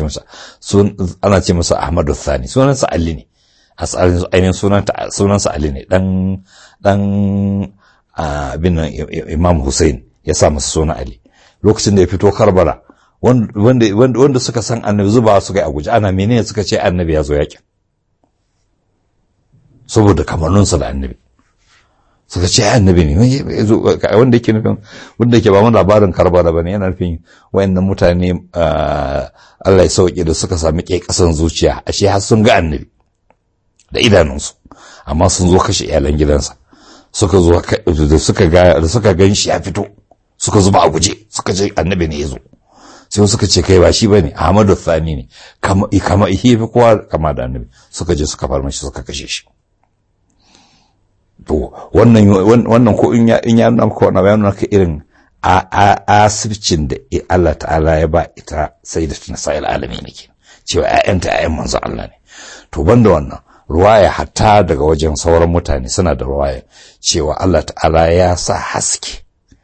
masa Ahmadu Thani, sunansa Ali ne, ainihin sunansa Ali ne, dan bin Imam Hussein ya sa masa suna Ali. Lokacin da ya fito Karbala, wanda suka san annabi zuba suka yi a guje, ana menene suka ce annabi ya zo yakin, saboda kamanninsa da annabi. Suka ce annabi ne wanda yake nufin, wanda yake ba mu labarin Karbala bane, yana nufin wayannan mutane Allah ya sauke da suka sami kasan zuciya, ashe har sun ga annabi da idanunsu, amma sun zo kashe iyalan gidansa. Suka zo da suka gan shi ya fito, suka zuba a guje, suka ce annabi ne ya zo. Sai suka ce kai ba shi bane, Ahmadu Thani ne, kama fi kowa kama da annabi. Suka je suka farma shi, suka kashe shi. To wannan ko in ya nuna maka wannan bayanin ka irin asircin da Allah ta'ala ya ba ita sayyidatuna sa'il alamin ne, cewa ƴaƴanta ƴaƴan manzo Allah ne. To banda wannan ruwaya, hatta daga wajen sauran mutane suna da ruwaya cewa Allah ta'ala ya sa haske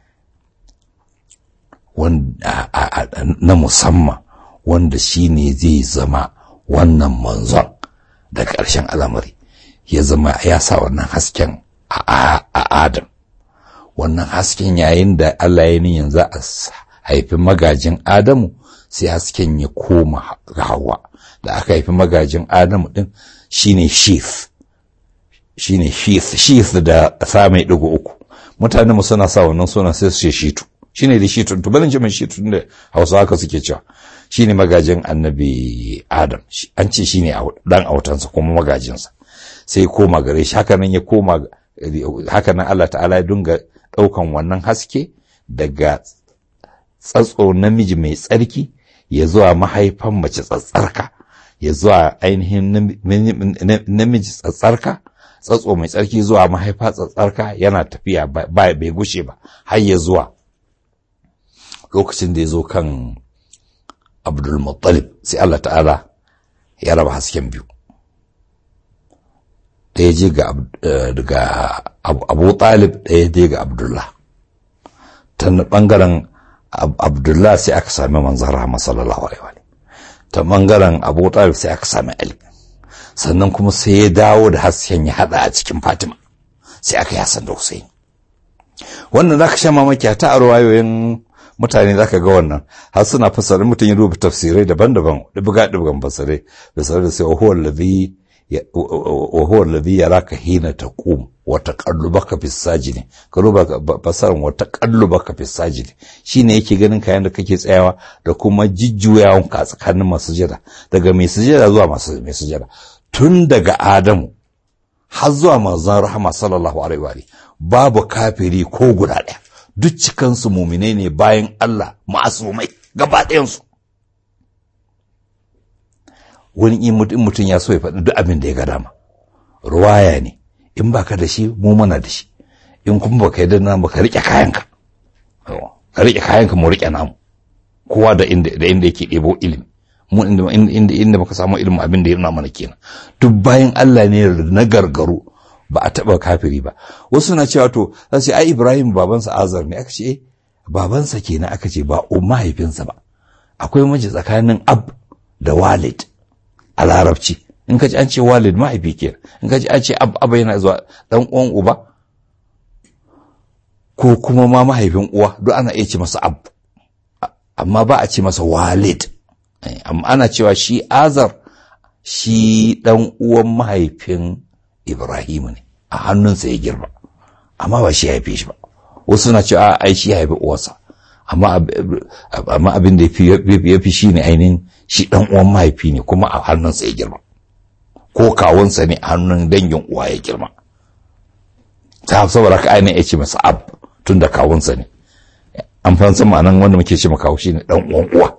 na musamman wanda shine zai zama wannan manzon da ƙarshen al'amari, ya zama ya sa wannan hasken a Adam. Wannan hasken yayin da Allah ya niyan za a haifi magajin Adamu, sai hasken ya koma ga Hawwa. Da aka haifi magajin Adamu din shine Shith da sa mai digo uku. Mutanen mu suna sa wannan suna sai su ce Shitu, shine da Shitu. To balin jama'a Shitu da Hausa haka suke cewa shine magajin annabi Adam, an ce shine dan autansa kuma magajinsa, sai koma gare shi. Haka nan Allah ta'ala ya dunga daukan wannan haske daga tsatso namiji mai tsarki ya zuwa mahaifan mace tsatsarka, ya zuwa ainihin namiji tsatsarka, tsatso mai tsarki zuwa mahaifa tsatsarka, yana tafiya bai gushe ba har ya zuwa lokacin da ya zo kan Abdul Muttalib, sai Allah ta'ala ya raba hasken biyu. Ɗaya je ga Abu Talib, ɗaya je ga Abdullah. Ta ɓangaren Abdullah sai aka sami manzon Rahama sallallahu alaihi wa. Ta ɓangaren Abu Talib sai aka sami Ali. Sannan kuma sai ya dawo da hasken ya haɗa a cikin Fatima, sai aka yi Hassan da Hussein. Wannan zaka sha mamaki ta a ruwayoyin mutane, zaka ga wannan har suna fasarin, mutum ya duba tafsirai daban-daban, ɗibgan fasarai da sai وهو الذي يراك حين تقوم وتقلبك في الساجد. karuba fasaran وتقلبك في الساجد shine yake ganin kayan da kake tsayawa da kuma jijjuyawan ka tsakanin masu sujada, daga mai sujada zuwa mai sujada, tun daga Adamu har zuwa manzon Rahama sallallahu alaihi wa, babu kafiri ko guda ɗaya, duk cikan su mu'minai ne bayan Allah ma'asumai gaba ɗayan su. Wani in mutum ya so ya faɗi duk abin da ya ga dama, ruwaya ne, in baka da shi mu muna da shi, in kuma baka yi da namu ka riƙe kayanka, mu riƙe namu, kowa da inda yake ɗebo ilimi, mu inda muka samu ilimin abin da ya nuna mana kenan. Duk bayan Allah ne na gargaru, ba a taɓa kafiri ba. Wasu na cewa to sai ai Ibrahim babansa Azar ne, aka ce babansa kenan, aka ce ba mahaifinsa ba. Akwai maji tsakanin ab da walid a larabci. In ka ji an ce walid mahaifi kenan, in ka ji an ce abba yana zuwa dan uwan uba ko kuma ma mahaifin uwa, duk ana iya ce masa ab, amma ba a ce masa walid. Amma ana cewa shi Azar shi dan uwan mahaifin Ibrahim ne, a hannunsa ya girma, amma ba shi ya haife shi ba. Wasu na cewa ai shi ya haifi uwarsa, amma abin da ya fi shi ne ainihin shi dan uwan mahaifi ne, kuma a hannunsa ya girma, ko kawunsa ne a hannun dangin uwa ya girma. Ta saboda ka ainihin ya ce masa ab, tun da kawunsa ne. An fansa ma'anan wanda muke ce makawo shi ne dan uwan uwa.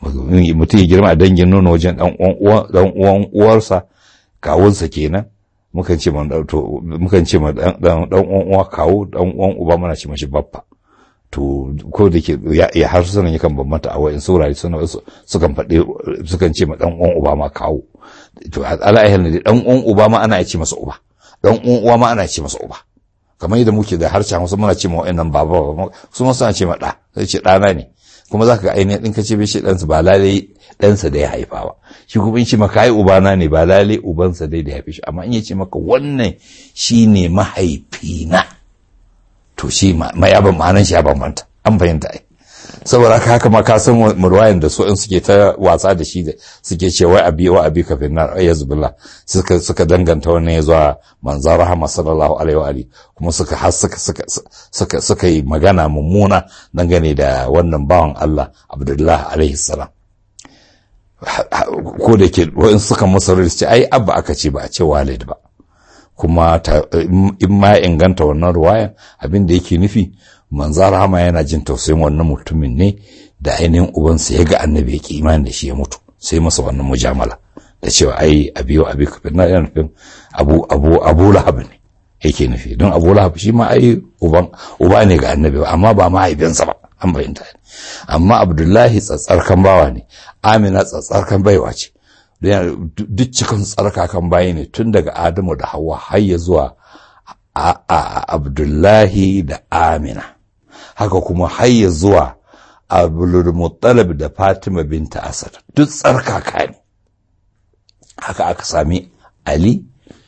Mutum ya girma a dangin nono wajen dan uwan uwarsa, kawunsa kenan, mukan ce ma dan uwa kawo, dan uwan uba muna ce mashi baffa. To ko da ke ya har sunan yakan bambanta a wayan saurari sukan faɗi sukan ce ma dan uwan uba ma kawo. To ala'ihal ne dan uwan uba ma ana ce masa uba, dan uwan uwa ma ana ce masa uba. Kamar yadda muke da harshen Hausa muna ce ma wayannan baba, su ma suna ce ma da, sai ce dana ne. Kuma zaka ga ainihin din kace bai shi dan sa ba lalle dan sa da ya haifa ba. Shi kuma in ce maka ai ubana ne ba lalle uban sa dai da ya haife shi, amma in ya ce maka wannan shine mahaifina, to shi ma ya ban ma'anan shi ya bambanta. An fahimta ai. Saboda haka ma ka san murwayan da su in suke ta wasa da shi da suke ce wai abi kafin na ayyazubillah suka danganta wannan ya zuwa manzon rahama sallallahu alaihi wa alihi, kuma suka yi magana mummuna dangane da wannan bawan Allah Abdullah alaihi salam. Ko da ke wa'in suka masarar ce ai abba aka ce ba a ce walid ba, kuma in ma ya inganta wannan ruwayan abin da yake nufi manzon rahama yana jin tausayin wannan mutumin ne da ainihin ubansa ya ga annabi ya ki imani da shi ya mutu, sai masa wannan mujamala da cewa ai abi kafin na yana nufin abu lahab ne yake nufi, don abu lahab shi ma ai uba ne ga annabi ba, amma ba mahaifinsa ba. An bayyanta. Amma Abdullahi tsatsarkan bawa ne, Amina tsatsarkan baiwa ce, duk cikin tsarkakan bayi ne tun daga Adamu da Hawwa har ya zuwa Abdullahi da Amina, haka kuma har ya zuwa Abdul Muttalib da Fatima binta Asad, duk tsarkaka ne. Haka aka sami Ali,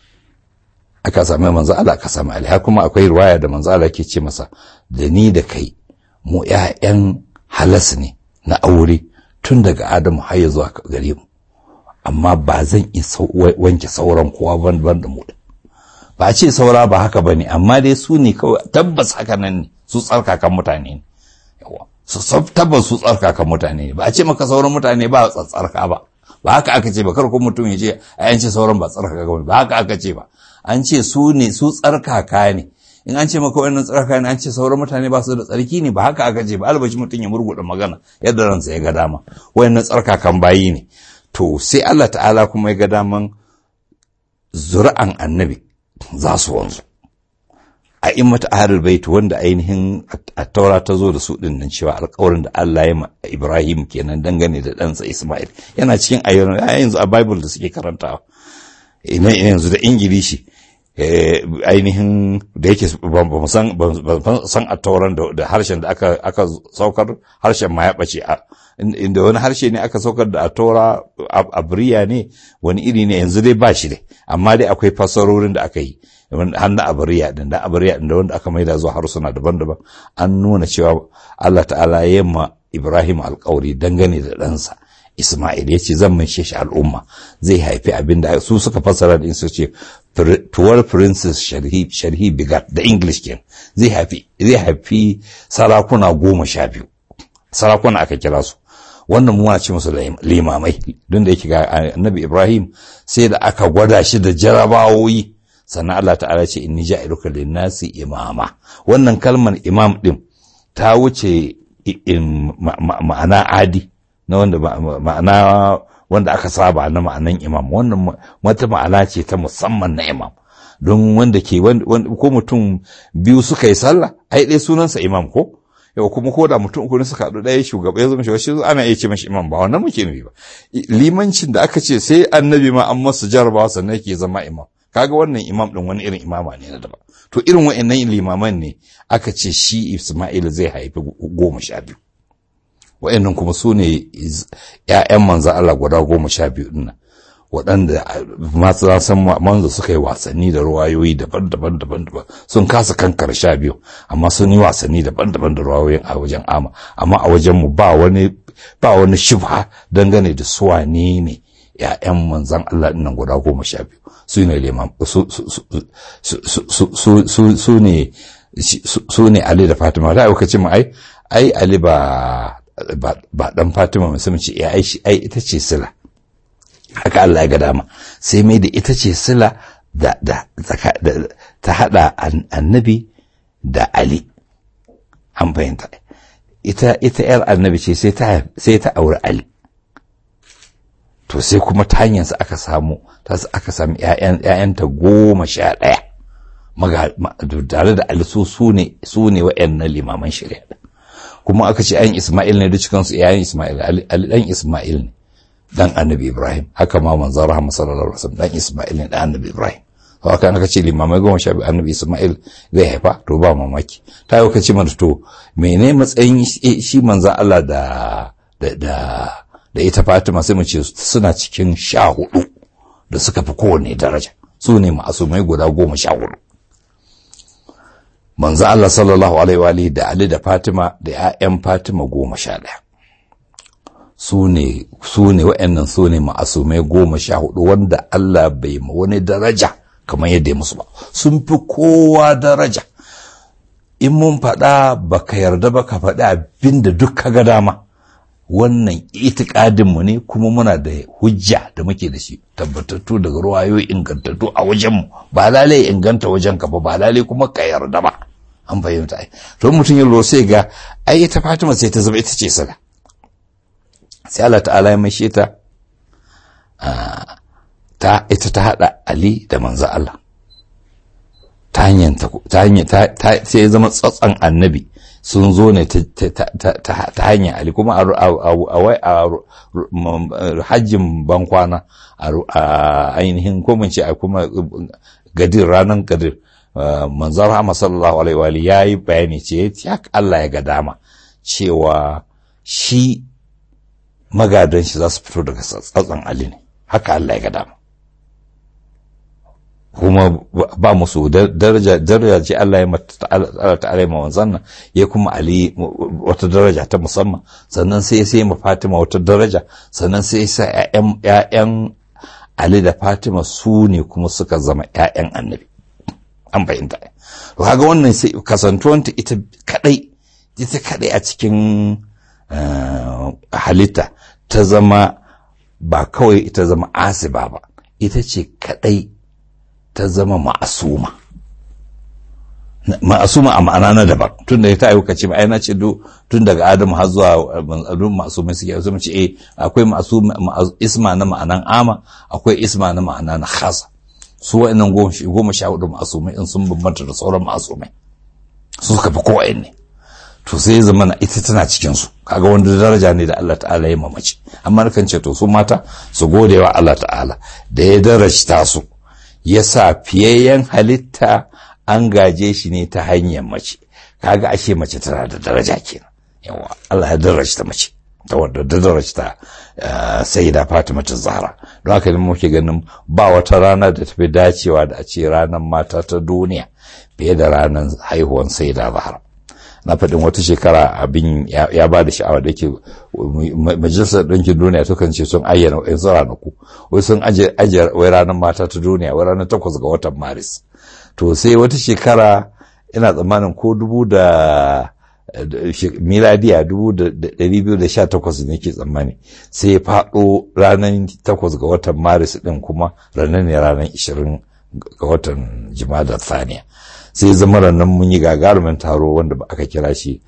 aka sami manzo Allah, aka sami Ali. Har kuma akwai riwaya da manzo Allah ke ce masa da ni da kai mu ƴaƴan halas ne na aure tun daga Adamu har ya zuwa gare mu, amma ba zan iya wanke sauran kowa ban da mu. Ba a ce saura ba haka bane, amma dai su ne kawai tabbas haka nan ne, su tsarkakan mutane ne. Yawa su tabbas su tsarkakan mutane ne, ba a ce maka sauran mutane ba tsarka ba, ba haka aka ce ba. Kar ko mutum ya ce an ce sauran ba tsarkaka ba haka aka ce ba. An ce su ne, su tsarkaka ne. In an ce maka wannan tsarkaka ne, an ce sauran mutane ba su da tsarki ne, ba haka aka ce ba. Albashi mutum ya murguɗa magana yadda ransa ya ga dama. Wayannan tsarkakan bayi ne. To sai Allah ta'ala kuma ya ga daman zuri'an annabi za su wanzu a immata ahlul bait, wanda ainihin at-taura ta zo da su din nan cewa alƙawarin da Allah ya ma Ibrahim kenan dangane da ɗansa Isma'il yana cikin ayoyin yanzu a Bible da suke karantawa ina yanzu da Ingilishi. Ainihin da yake ban san at-tauran da harshen da aka saukar, harshen ma ya bace inda wani harshe ne aka saukar da at-taura, abriya ne wani iri ne yanzu dai ba shi dai, amma dai akwai fasarorin da aka yi har na abriya din da wanda aka maida zuwa harsuna daban-daban. An nuna cewa Allah ta'ala ya ma Ibrahim alƙawari dangane da ɗansa Isma'il, ya ce zan maishe shi al'umma, zai haifi abin da su suka fassara da su ce 12 princes sharhi bigat da English ken, zai haifi sarakuna 12. Sarakuna aka kira su, wannan muna ce musu limamai, don da yake ga annabi Ibrahim sai da aka gwada shi da jarabawoyi, sannan Allah ta'ala ce inni ja'iluka lin-nasi imama. Wannan kalmar imam din ta wuce ma'ana adi na ma'ana wanda aka saba na ma'anan imam. Wannan wata ma'ana ce ta musamman na imam, don wanda ko mutum biyu suka yi sallah ai dai sunansa imam ko yau, kuma ko da mutum uku ne suka haɗu ɗaya shugaba ya zama shi ana iya ce mashi imam, ba wannan muke nufi ba. Limancin da aka ce sai annabi ma an masa jarabawa sannan yake zama imam, kaga wannan imam din wani irin imama ne na daban. To irin wa'annan limaman ne aka ce shi Isma'il zai haifi 12. Wa'annan kuma su ne ‘ya'yan manzan Allah guda 12 ɗin nan, waɗanda masu san manzo suka yi wasanni da ruwayoyi daban-daban sun kasa kankar 12, amma sun yi wasanni daban-daban da ruwayoyin a wajen amma a wajenmu ba wani shubha dangane da suwane ne ‘ya'yan manzan Allah ɗin nan guda 12. Su ne limam, su ne Ali da Fatima. Da aka ce ma ai Ali ba dan Fatima musamman ce ai ita ce sila, haka Allah ya ga dama sai mai da ita ce sila da ta hada annabi da Ali. An fahimta, ita yar annabi ce sai ta aure Ali. to sai kuma ta hanyarsa aka samu ‘ya'yanta 11 tare da Ali su ne wa'yannan limaman shari'a. Kuma aka ce ‘yan Ismail ne da cikinsu ‘ya'yan Ismail, Ali ɗan Ismail ne ɗan annabi Ibrahim, haka ma manzon rahama sallallahu alaihi wasallam ɗan Ismail ne ɗan annabi Ibrahim. To haka aka ce limamai 12 annabi Ismail zai haifa, to ba mamaki. Ta yi kace mana to mene matsayin shi manzon Allah da ita Fatima, sai mu ce suna cikin 14 da suka fi kowanne daraja, su ne ma'asumai guda 14. Manzo Allah sallallahu alaihi wa alihi da Ali da Fatima da ƴaƴan Fatima 11 su ne wa'annan su ne ma'asumai 14 wanda Allah bai ma wani daraja kamar yadda ya musu ba. Sun fi kowa daraja. In mun faɗa baka yarda ba ka faɗi abinda duk kaga dama. Wannan itikadin mu ne, kuma muna da hujja da muke da shi tabbatattu daga ruwayoyi ingantattu a wajen mu. Ba lalai inganta wajen ka ba lalai kuma ka yarda ba. An fahimta ai. To mutum ya lura sai ga ai ita Fatima sai ta zama ita ce sala. Sai Allah ta'ala ya maishe ta ita ta hada Ali da manzo Allah. Ta hanyar sai ya zama tsatsan annabi sun zo ne ta hanyar Ali, kuma a hajjin bankwana a ainihin ko mun ce a kuma gadir, ranar gadir, manzon Rahama sallallahu alaihi wa yayi bayani ce ya Allah ya ga dama cewa shi magadan shi za su fito daga tsatsan Ali ne, haka Allah ya ga dama. Kuma ba musu daraja ce Allah ya ta'ala ma wanzan nan, ya kuma Ali wata daraja ta musamman, sannan sai ma Fatima wata daraja, sannan sai sa ƴaƴan Ali da Fatima su ne kuma suka zama ƴaƴan annabi. An fahimta. To kaga wannan sai kasantuwanta ita kadai a cikin halitta ta zama, ba kawai ita zama asiba ba, ita ce kadai ta zama ma'asuma a ma'ana na daban. Tun da ta yi kace ai na ce tun daga Adamu har zuwa ma'asumai suke, sai mu ce akwai isma na ma'anan ama, akwai isma na ma'ana na khasa. Su wa'annan 14 ma'asumai in sun bambanta da sauran ma'asumai, su suka fi kowa ne. To sai zama ita tana cikin su, kaga wanda daraja ne da Allah ta'ala ya mamace. Amma nakan ce to su mata su gode wa Allah ta'ala da ya darajta su, ya sa fiyayyen halitta an gaje shi ne ta hanyar mace. Kaga ashe mace tana da daraja kenan. Yawa Allah ya darajta mace, ta wadda da darajta Sayyida Fatima Zahra. Don haka ne muke ganin ba wata rana da tafi dacewa da a ce ranar mata ta duniya fiye da ranar haihuwan Sayyida Zahra. Na faɗin wata shekara abin ya ba da sha'awa da yake majalisar ɗinkin duniya sukan ce sun ayyana wa'yansu ranaku, wai sun ajiye wai ranar mata ta duniya, wai ranar 8 ga watan Maris. To sai wata shekara ina tsammanin ko miladiya 218 ne ke tsammani, sai ya faɗo ranar 8 ga watan Maris ɗin, kuma ranar ne ranar 20 ga watan Jumada Thaniya. Sai zama ranar mun yi gagarumin taro wanda aka kira shi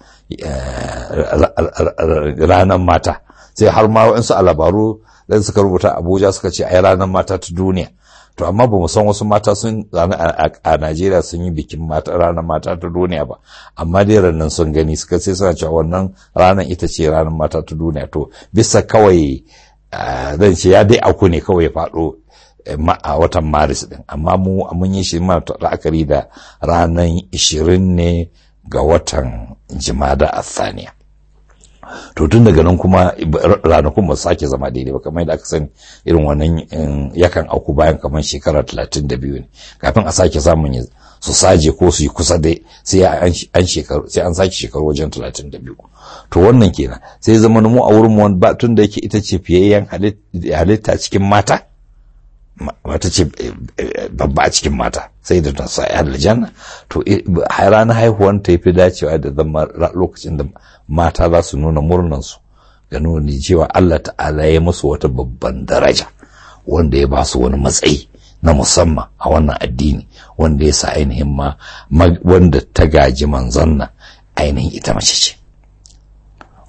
ranar mata. Sai har ma wa'insu a labaru dan suka rubuta Abuja suka ce ai ranar mata ta duniya. To amma ba mu san wasu mata sun a Najeriya sun yi bikin ranar mata ta duniya ba, amma dai ranar sun gani suka sai suna cewa wannan ranar ita ce ranar mata ta duniya. To bisa kawai zan ce ya dai aku ne kawai ya faɗo a watan Maris din, amma mun yi shi ma la'akari da ranar 20 ne ga watan Jumada Athaniya. To tun daga nan kuma ranakun ba su sake zama daidai ba, kamar yadda aka sani irin wannan yakan auku bayan kamar shekara 32 ne kafin a sake samun su saje ko su yi kusa dai, sai an sake shekaru wajen 32. To wannan kenan sai zama mu a wurin mu ba, tun da yake ita ce fiyayyen halitta cikin mata ce babba a cikin mata, sai da ta sa aljanna. To ranar haihuwan ta yafi dacewa da zama lokacin da mata za su nuna murnansu, ga nuna cewa Allah ta'ala ya musu wata babban daraja, wanda ya ba su wani matsayi na musamman a wannan addini, wanda ya sa ainihin wanda ta gaji manzon nan ainihin ita mace ce.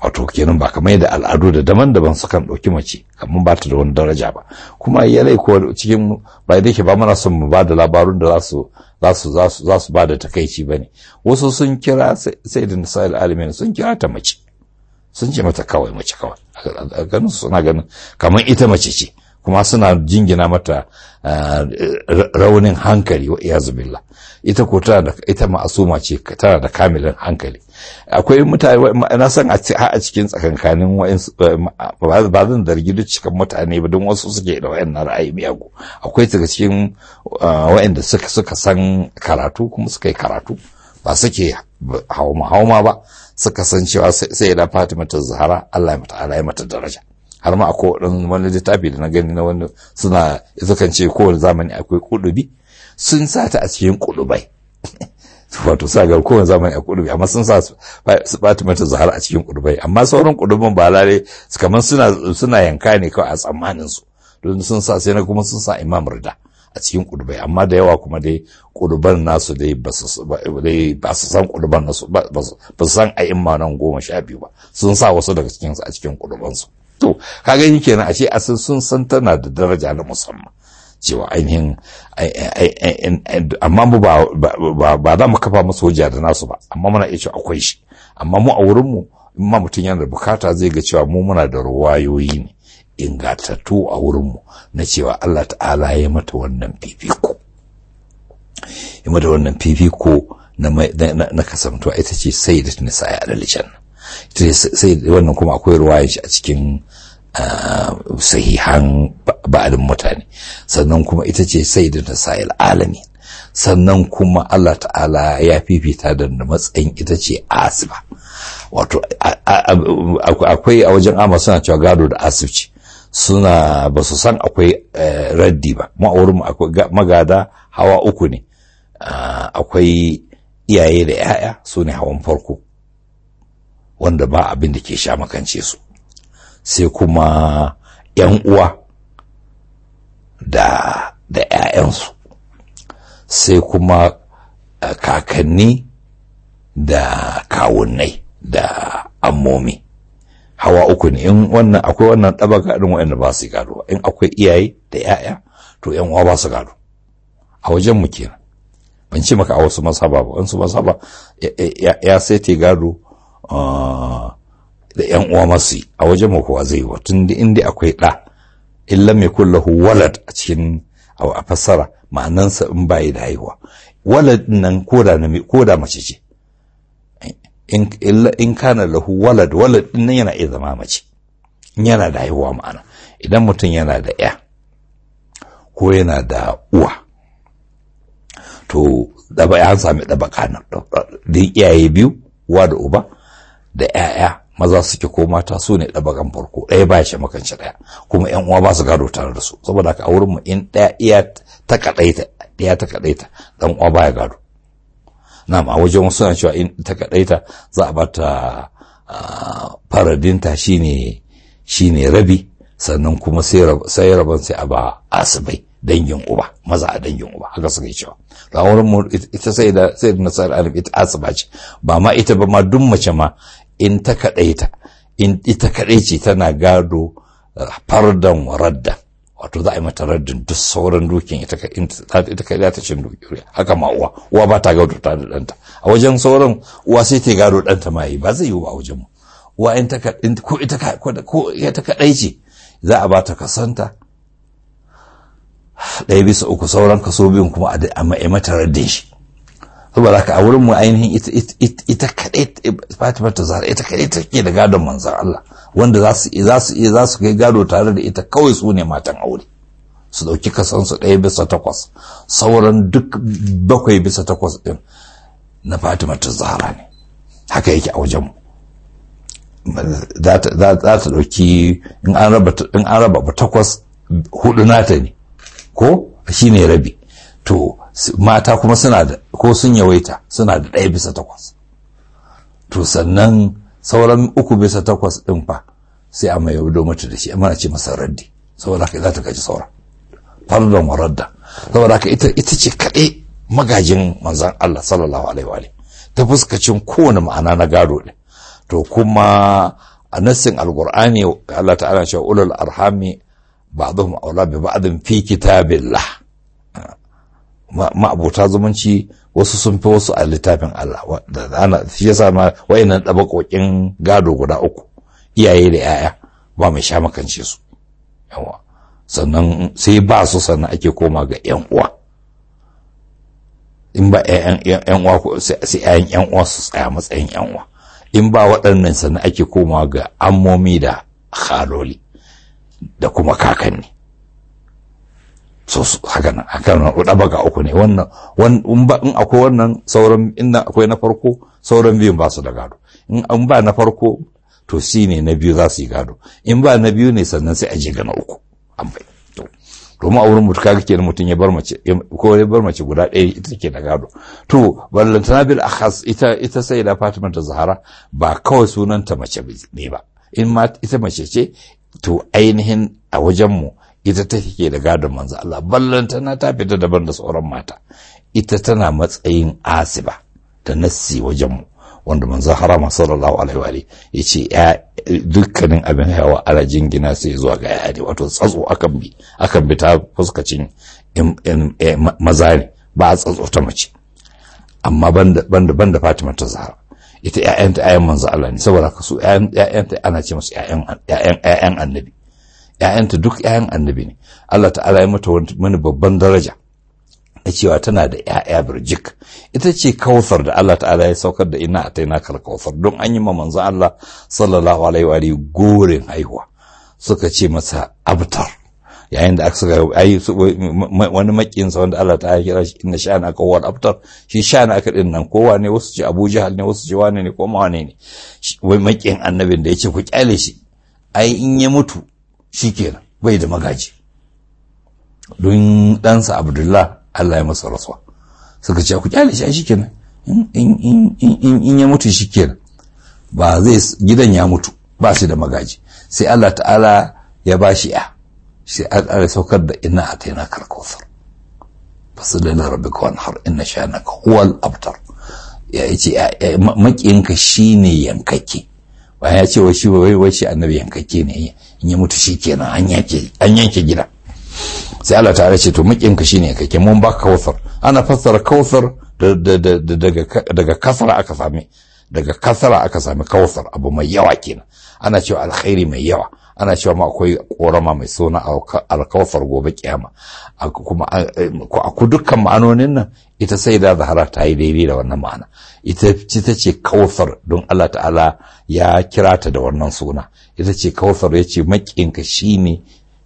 wato kenan ba kamar yadda al'adu da daban-daban sukan ɗauki mace kamar ba ta da wani daraja ba. Kuma yalai ko cikin ba da yake ba muna son mu ba da labarun da za su ba da takaici ba ne. Wasu sun kira sayyidin nisa'il alamin sun kira ta mace, sun ce mata kawai mace kawai, a ganin suna ganin kamar ita mace ce, kuma suna jingina mata raunin hankali wa iyazu billah. Ita ko ita ma'asuma ce, tana da kamilin hankali. Akwai mutane na san a cikin tsakankanin ba zan zargi duk cikin mutane ba, don wasu suke da wayannan ra'ayi miyagu. Akwai daga cikin wayanda suka san karatu kuma suka yi karatu, ba suke hauma ba, suka san cewa sai da Fatima ta Zahra Allah ya mata daraja. Har ma akwai wani littafi da na gani na wani sukan ce kowane zamani akwai kudubi, sun sa ta a cikin kudubai. Wato sa ga kowane zamani a kudubi, amma sun sa su Fatima ta Zahra a cikin kudubai, amma sauran kudubin ba lalai kamar suna yanka ne kawai a tsammanin su, don sun sa sai na kuma sun sa Imam Rida a cikin kudubai, amma da yawa kuma dai kuduban nasu dai ba su san kuduban nasu ba su san a'imma nan 12 ba, sun sa wasu daga cikin su a cikin kuduban su. To kaga yi kenan a ce asin sun san tana da daraja na musamman, cewa ainihin amma mu ba za mu kafa musu hujja da nasu ba, amma muna iya cewa akwai shi. Amma mu a wurin mu in ma mutum yana da bukata zai ga cewa mu muna da ruwayoyi ne ingantattu a wurin mu na cewa Allah ta'ala ya mata wannan fifiko na kasamtuwa ita ce sayyidat nisa'i al-janna. Sai wannan kuma akwai ruwaya shi a cikin sahihan ba'adin mutane. Sannan kuma ita ce sayyidat nisa'il alamin. Sannan kuma Allah ta'ala ya fifita da matsayin ita ce asiba. Wato akwai a wajen amma suna cewa gado da asibci, suna ba su san akwai raddi ba. Mu a wurin akwai magada hawa uku ne. Akwai iyaye da 'ya'ya, su ne hawan farko, wanda ba abin da ke sha makance su. Sai kuma 'yan uwa da 'ya'yansu, sai kuma kakanni da kawunnai da ammomi. Hawa uku ne. In wannan akwai wannan ɗabaka ɗin wa'anda ba su gado. In akwai iyaye da 'ya'ya, to 'yan uwa ba su gado a wajen mu kenan. Ban ce maka a wasu masaba ba, wasu masaba ya sai te gado da 'yan uwa masu yi. A wajen mu kowa zai yi wa, tun da inda akwai ɗa illa mai kullahu walad a cikin a fassara ma'anansa in bayi da haihuwa. Walad nan koda mace ce, in kana lahu walad din nan yana iya zama mace in yana da haihuwa. Ma'ana idan mutum yana da 'ya ko yana da uwa, to an sami ɗabaka nan da iyaye biyu, uwa da uba da 'ya'ya maza suke ko mata, su ne ɗabakan farko. Ɗaya ba shi makanci ɗaya, kuma 'yan uwa ba su gado tare da su. Saboda haka a wurin mu in ɗaya ta kaɗaita ɗan uwa baya gado. Na'am, a wajen wasu suna cewa in ta kaɗaita za a bata faradinta shine rabi, sannan kuma sai rabon sai a ba asibai dangin uba, maza a dangin uba, haka suka yi cewa. A wurin mu ita sai da nasar alim ita asiba ce, ba ma ita ba ma duk mace ma in ta kaɗaita, in ita kaɗai ce tana gado fardan wa raddan. Wato za a yi mata raddin duk sauran dukin ita kaɗai ta cin dukiya. Haka ma uwa ba ta gado ta da ɗanta. A wajen sauran uwa sai ta gado ɗanta ma yi, ba zai yi ba a wajen mu. Uwa ko ita kaɗai ce za a ba ta kasanta 1/3, sauran kaso biyun kuma a mata raddin shi. Saboda haka a wurin mu ainihin ita kadai Fatima ta Zahra ita kadai take da gadon manzon Allah, wanda za su kai gado tare da ita, kawai su ne matan aure, su dauki kasan su 1/8, sauran duk 7/8 din na Fatima ta Zahra ne. Haka yake a wajen mu. Za ta dauki in an raba 8, 4 nata ne, ko shine rabi. To mata kuma suna da, ko sun yawaita suna da 1/8. To sannan sauran 3/8 din fa sai a mai yaudo mata da shi, amma ce masa raddi, saboda haka za ta gaji saura fardan wa radda. Saboda haka ita ce kaɗai magajin manzon Allah sallallahu alaihi wa alihi ta fuskacin kowane ma'ana na gado ne. To kuma a nassin alqur'ani Allah ta'ala cewa ulul arhami ba'dhum aula bi ba'dhin fi kitabillah, ma'abuta zumunci wasu sun fi wasu a littafin Allah. Shi yasa ma wayannan dabakokin gado guda uku, iyaye da yaya ba mai sha makance su, yawa sannan sai ba su sannan ake koma ga yan uwa. In ba yan uwa sai yan uwa su tsaya matsayin yan uwa. In ba waɗannan sannan ake koma ga ammomi da khaloli da kuma kakanni. So haka nan ɗabaga uku ne. Wannan in akwai wannan sauran, in akwai na farko sauran biyun ba su da gado. In an ba na farko to shi ne na biyu za su yi gado. In ba na biyu ne sannan sai a je ga na uku. An bai to domin a wurin mutu kaga kenan mutum ya bar mace, ko ya bar mace guda ɗaya ita take da gado. To ballantana bil akhas ita sai da Fatima ta Zahra ba kawai sunanta mace ne ba. In ma ita mace ce to ainihin a wajen mu ita take da gadon manzo Allah, ballantana ta fita daban da sauran mata. Ita tana matsayin asiba ta nassi wajen mu, wanda manzo harama sallallahu alaihi wa alihi yace dukkanin abin hawa ala jingina sai zuwa ga yaya, wato tsatso akan bi ta fuskacin maza ne, ba a tsatso ta mace. Amma banda Fatima ta Zahra, ita ƴaƴanta ƴaƴan manzo Allah ne, saboda haka su ƴaƴanta ana ce musu ƴaƴan annabi. ƴaƴanta duk ƴaƴan annabi ne. Allah ta'ala ya mata wani babban daraja na cewa tana da ƴaƴa birjik. Ita ce Kautsar da Allah ta'ala ya saukar da inna atainakal kautsar, don an yi ma manzo Allah sallallahu alaihi wa alihi gorin haihuwa, suka ce masa abtar. Yayin da aka wani makinsa wanda Allah ta'ala ya kira shi inna sha'ana aka wal abtar, shi sha'ana aka din nan kowa ne, wasu ce Abu Jahal ne, wasu ce wane ne ko ma wane ne, wai makin annabin da yace ku kyale shi, ai in ya mutu shikenan bai da magaji. Don ɗansa Abdullah Allah ya masa rasuwa, suka ce ku kyale shi, ai shikenan in ya mutu shikenan, ba zai, gidan ya mutu ba shi da magaji. Sai Allah ta'ala ya bashi ya, sai Allah saukar da inna atainakal kautsar fasalli li rabbika wanhar inna sha'anaka huwal abtar. Ya ce makiyinka shine yankake, bayan ya ce wai shi annabi yankake ne, in ya mutu shikenan an yanke gida. Sai Allah ta ce to makiyinka shine yankake, mun baka kautsar. Ana fassara kautsar daga kasara aka sami kautsar, abu mai yawa kenan. Ana cewa alkhairi mai yawa, ana cewa ma akwai korama mai suna alkawfar gobe kiyama. Kuma ku dukkan ma'anonin nan ita sai da Zahra ta yi daidai da wannan ma'ana. Ita ce kawfar, don Allah ta'ala ya kira ta da wannan suna. Ita ce kawfar, ya ce makinka shine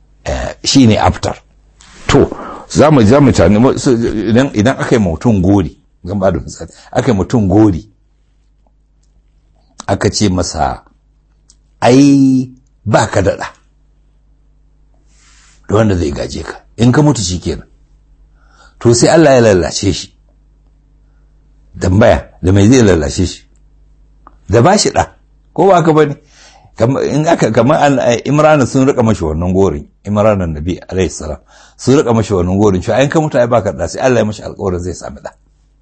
abtar. To za mu tani idan aka yi mutum gori, zan ba da misali, aka yi mutum gori aka ce masa ai ba ka daɗa da wanda zai gaje ka, in ka mutu shi kenan. To sai Allah ya lallace shi. Tambaya, da mai zai lallace shi? Da ba shi ɗa, ko ba ka bane? Kamar Imran sun rika mashi wannan gorin, Imran Nabi alaihi salam sun rika mashi wannan gorin, shi ayin ka mutu ai baka ɗa, sai Allah ya mashi alƙawarin zai sami ɗa.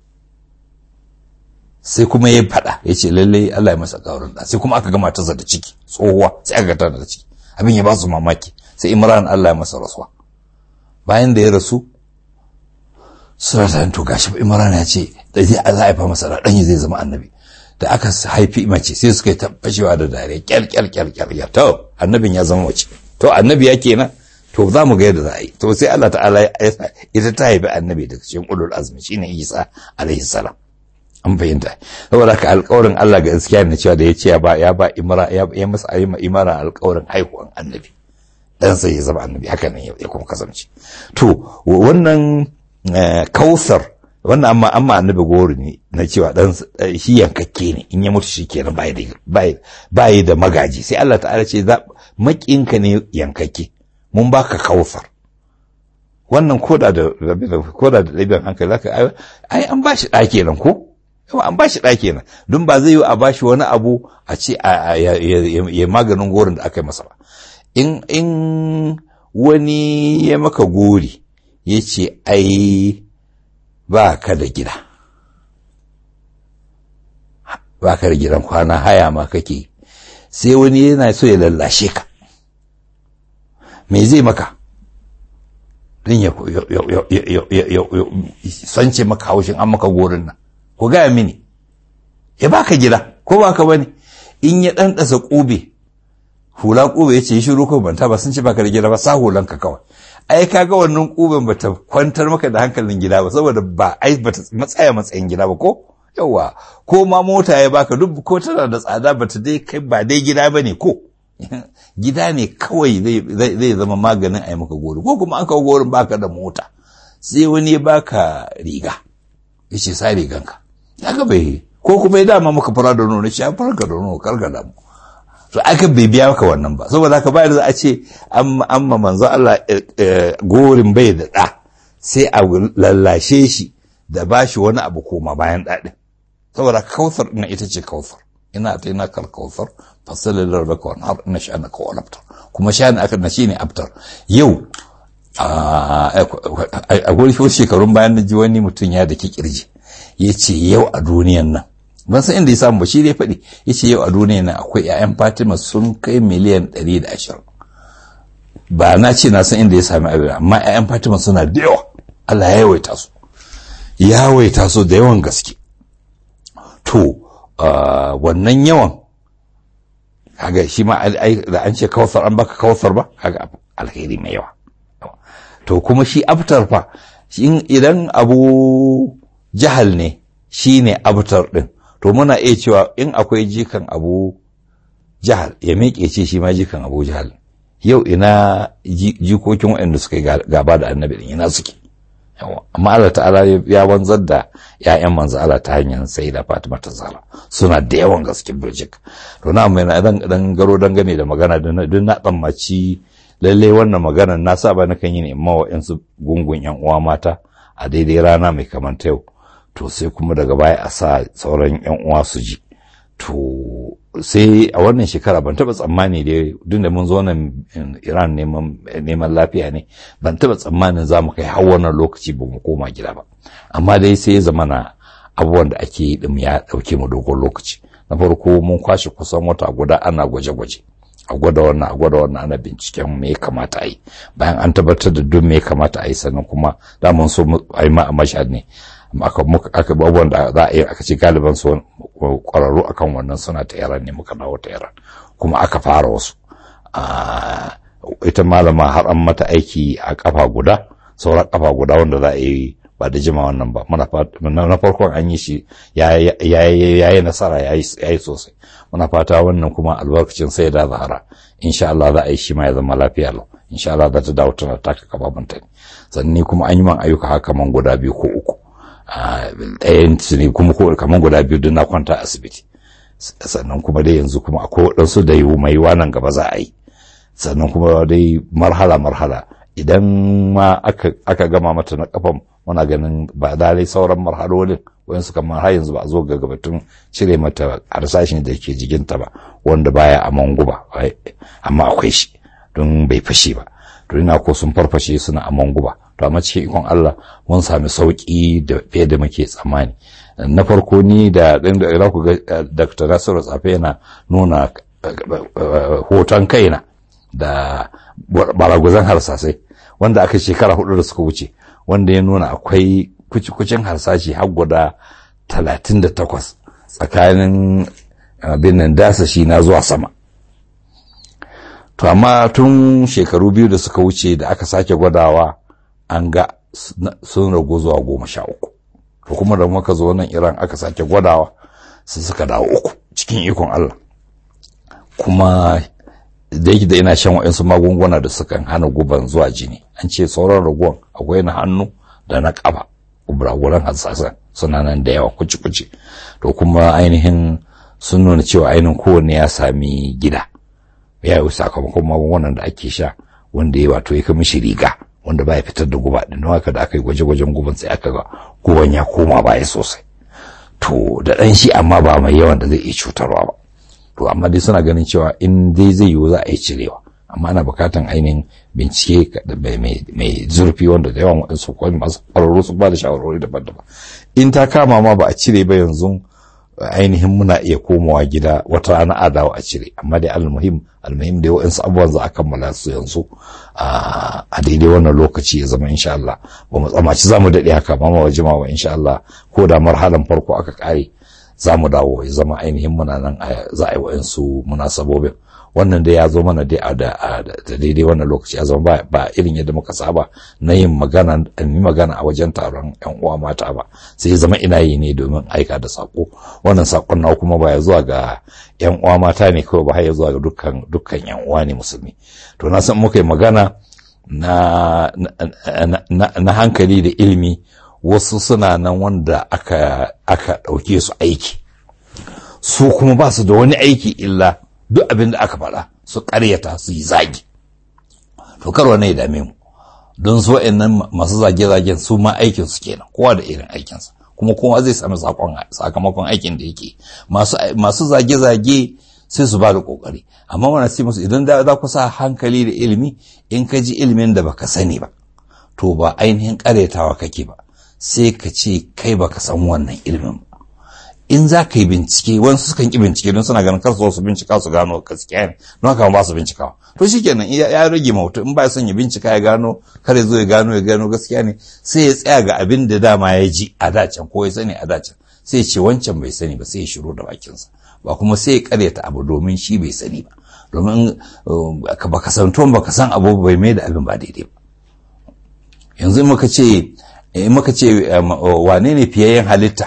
Sai kuma ya faɗa, ya ce lallai Allah ya masa alƙawarin ɗa. Sai kuma aka gama ta da ciki tsohuwa, sai aka gata da ciki. Abin ya ba su mamaki. Sai Imran Allah ya masa rasuwa. Bayan da ya rasu, suna ta to gashi Imran ya ce da zai Allah ya fa masa da ɗan zai zama annabi. Da aka haifi mace sai suka yi tabbashewa da dare kyal. To annabin ya zama wace. To annabi ya kenan. To za mu ga yadda za a yi. To sai Allah ta'ala ita ta haifi annabi daga cikin ulul azmi, shine Isa alaihi salam. An fahimta. Saboda haka alƙawarin Allah ga gaskiya ne cewa da ya ce ya masa imara alƙawarin haihuwan annabi, dan sai ya zama annabi. Haka nan ya kuma kasance. To wannan Kautsar, wannan amma annabi gori ne na cewa dan shi yankakke ne, in ya mutu shi kenan bai da magaji. Sai Allah ta'ala ce makinka ne yankakke, mun baka Kautsar. Wannan koda da ɗabi'an hankali zaka ai an bashi ɗa kenan ko? An ba shi ɗa kenan, don ba zai yi a ba shi wani abu a ce ya maganin gorin da aka yi masa ba. In wani ya maka gori ya ce ai ba ka da gida, ba ka da gidan kwana, haya ma kake, sai wani yana so ya lallashe ka, me zai maka don ya sance maka haushin an maka gorin nan? Ku gaya mini, ya baka gida ko baka bane? In ya ɗanɗasa ƙube, hula ƙube ya ce shiru ko banta ba, sun ce baka da gida ba, sa hulanka kawai. Ai kaga wannan ƙuben bata kwantar maka da hankalin gida ba, saboda bata matsayin gida ba ko? Yawa, ko ma mota ya baka duk ko tana da tsada bata dai kai ba dai gida bane ko? Gida ne kawai zai zama maganin ai maka gori, ko kuma an kawo gorin baka da mota sai wani ya baka riga yace sa riganka, kaga bai, ko kuma ya dama maka fara da nono, shi farka da nono karka da mu, to aka bai biya maka wannan ba. Saboda haka bayar da a ce amma manzo Allah gorin bai da da, sai a lallashe shi da bashi wani abu koma bayan dadin. Saboda kautsar ina ita ce kautsar, ina ta ina kal kautsar fasalin rabbaka wa har ina sha'ana ka wal abtar, kuma sha'ani aka na shine abtar. Yau a gurin shekarun bayan ji wani mutum ya dake kirji yace yau a duniyan nan, ban san inda ya samu ba, shi dai faɗi yace yau a duniyan nan akwai ƴaƴan Fatima sun kai miliyan 120. ba na ce na san inda ya sami abin, amma ƴaƴan Fatima suna da yawa. Allah ya yawaita su da yawan gaske. To wannan yawan kaga shi ma da an ce kawsar, an baka kawsar ba, kaga alheri mai yawa. To kuma shi abtar fa, idan Abu Jahal ne shine abtar din, to muna iya cewa in akwai jikan Abu Jahal ya miƙe ce shi ma jikan Abu Jahal. Yau ina jikokin waɗanda suka yi gaba da annabi din, ina suke? Amma Allah ta'ala ya wanzar da ƴaƴan manzo Allah ta hanyar Sayyida Fatima ta Zahra, suna da yawan gaske birjik. To na mai dan garo dangane da magana din na tsammaci lalle wannan maganar na saba na kan yi ne amma wa'ansu gungun ƴan uwa mata a daidai rana mai kamanta yau, to sai kuma daga baya a sa sauran ƴan uwa su ji. To sai a wannan shekara ban taba tsammani dai, duk da mun zo nan Iran neman lafiya ne, ban taba tsammanin za mu kai har wannan lokaci ba mu koma gida ba. Amma dai sai ya zama na abubuwan da ake yi din ya dauke mu dogon lokaci. Na farko mun kwashe kusan wata guda ana gwaje-gwaje, a gwada wannan ana binciken me ya kamata a yi. Bayan an tabbatar da duk me ya kamata a yi, sannan kuma da mun so a yi ma a Mashhad ne, aka abubuwan da za a yi aka ce galiban su kwararru akan wannan suna ta Iran ne, muka dawo ta Iran kuma aka fara wasu. Ita malama har an mata aiki a kafa guda, sauran kafa guda wanda za a yi ba da jima wannan ba. Na farkon an yi shi yayi nasara, yayi sosai. Muna fata wannan kuma albarkacin Sayyida Zahra insha Allah za a yi shi ma ya zama lafiya lau, insha Allah za ta dawo tana taka kababanta ne. Sannan kuma an yi man ayyuka haka man guda 2 ko 3, ɗayan su ne kuma ko kaman guda 2 din na kwanta asibiti. Sannan kuma dai yanzu kuma akwai waɗansu da yiwu mai wannan gaba za a yi. Sannan kuma dai marhala idan ma aka gama mata na kafan, muna ganin ba dalai sauran marhalolin wayansu kamar har yanzu ba a zo ga gabatun cire mata harsashin da ke jikinta ba, wanda baya a manguba, amma akwai shi don bai fashe ba. To ina ko sun farfashe suna a manguba. To amma cikin ikon Allah mun sami sauki da fiye da muke tsammani. Na farko ni da ku ga Dr. Nasiru Tsafe yana nuna hoton kaina da baraguzan harsasai wanda aka shekara 4 da suka wuce, wanda ya nuna akwai kucin harsashi har guda 38 tsakanin binnan dasashi na zuwa sama. To amma tun shekaru 2 da suka wuce da aka sake gwadawa an ga sun ragu zuwa 13. To kuma da muka zo nan Iran aka sake gwadawa su suka dawo 3 cikin ikon Allah. Kuma da yake da ina shan waɗansu magunguna da sukan hana guban zuwa jini, an ce sauran raguwan akwai na hannu da na ƙafa, buraguran hassasan suna nan da yawa kuci-kuci. To kuma ainihin sun nuna cewa ainihin kowanne ya sami gida, ya yi sakamakon magungunan da ake sha, wanda ya wato ya kama shi riga wanda ba ya fitar da guba din. Don haka da aka yi gwaje-gwajen guban sai aka ga guban ya koma baya sosai. To da ɗan shi amma ba mai yawan da zai iya cutarwa ba. To amma dai suna ganin cewa in dai zai yiwu za a yi cirewa, amma ana bukatan ainihin bincike mai zurfi wanda da yawan waɗansu kawai masu ƙwararru su ba da shawarwari daban-daban. In ta kama ma ba a cire ba yanzu ainihin muna iya komawa gida wata rana a dawo a cire, amma dai almuhim dai wa'insu abubuwan za a kammala su yanzu a daidai wannan lokaci ya zama insha Allah ba mu tsamaci za mu daɗe haka ba ma jima ba insha Allah, ko da marhalan farko aka ƙare za mu dawo ya zama ainihin muna nan za a yi wa'insu munasabobin. Wannan dai ya zo mana dai da daidai wannan lokaci ya zama ba irin yadda muka saba na yin magana a wajen taron yan uwa mata ba, sai ya zama ina yi ne domin aika da sako. Wannan sakon na kuma ba ya zuwa ga yan uwa mata ne kawai ba, har ya zuwa ga dukkan yan uwa ne musulmi. To na san muka yi magana na hankali da ilimi, wasu suna nan wanda aka ɗauke su aiki, su kuma ba su da wani aiki illa duk abin da aka faɗa su ƙaryata su yi zagi. To karwa ne ya dame mu, don su wa'annan masu zage-zagen su ma aikin su kenan, kowa da irin aikinsa, kuma kowa zai sami sakamakon aikin da yake. Masu zage-zage sai su ba da ƙoƙari, amma wani sai musu idan za ku sa hankali da ilimi, in ka ji ilimin da baka sani ba to ba ainihin ƙaryatawa kake ba, sai ka ce kai baka san wannan ilimin ba. In za ka yi bincike, wasu sukan ƙi bincike don suna ganin kar su bincika su gano gaskiya ne, don haka ba su bincikawa. To shikenan ya rage mautu, in ba son ya bincika ya gano, kar ya zo ya gano gaskiya ne, sai ya tsaya ga abin da dama ya ji a dacen ko ya sani a dacen, sai ya ce wancan bai sani ba, sai ya shiru da bakinsa, ba kuma sai ya karyata abu domin shi bai sani ba, domin baka san abu bai mai da abin ba daidai ba. Yanzu in muka ce wane ne fiyayyen halitta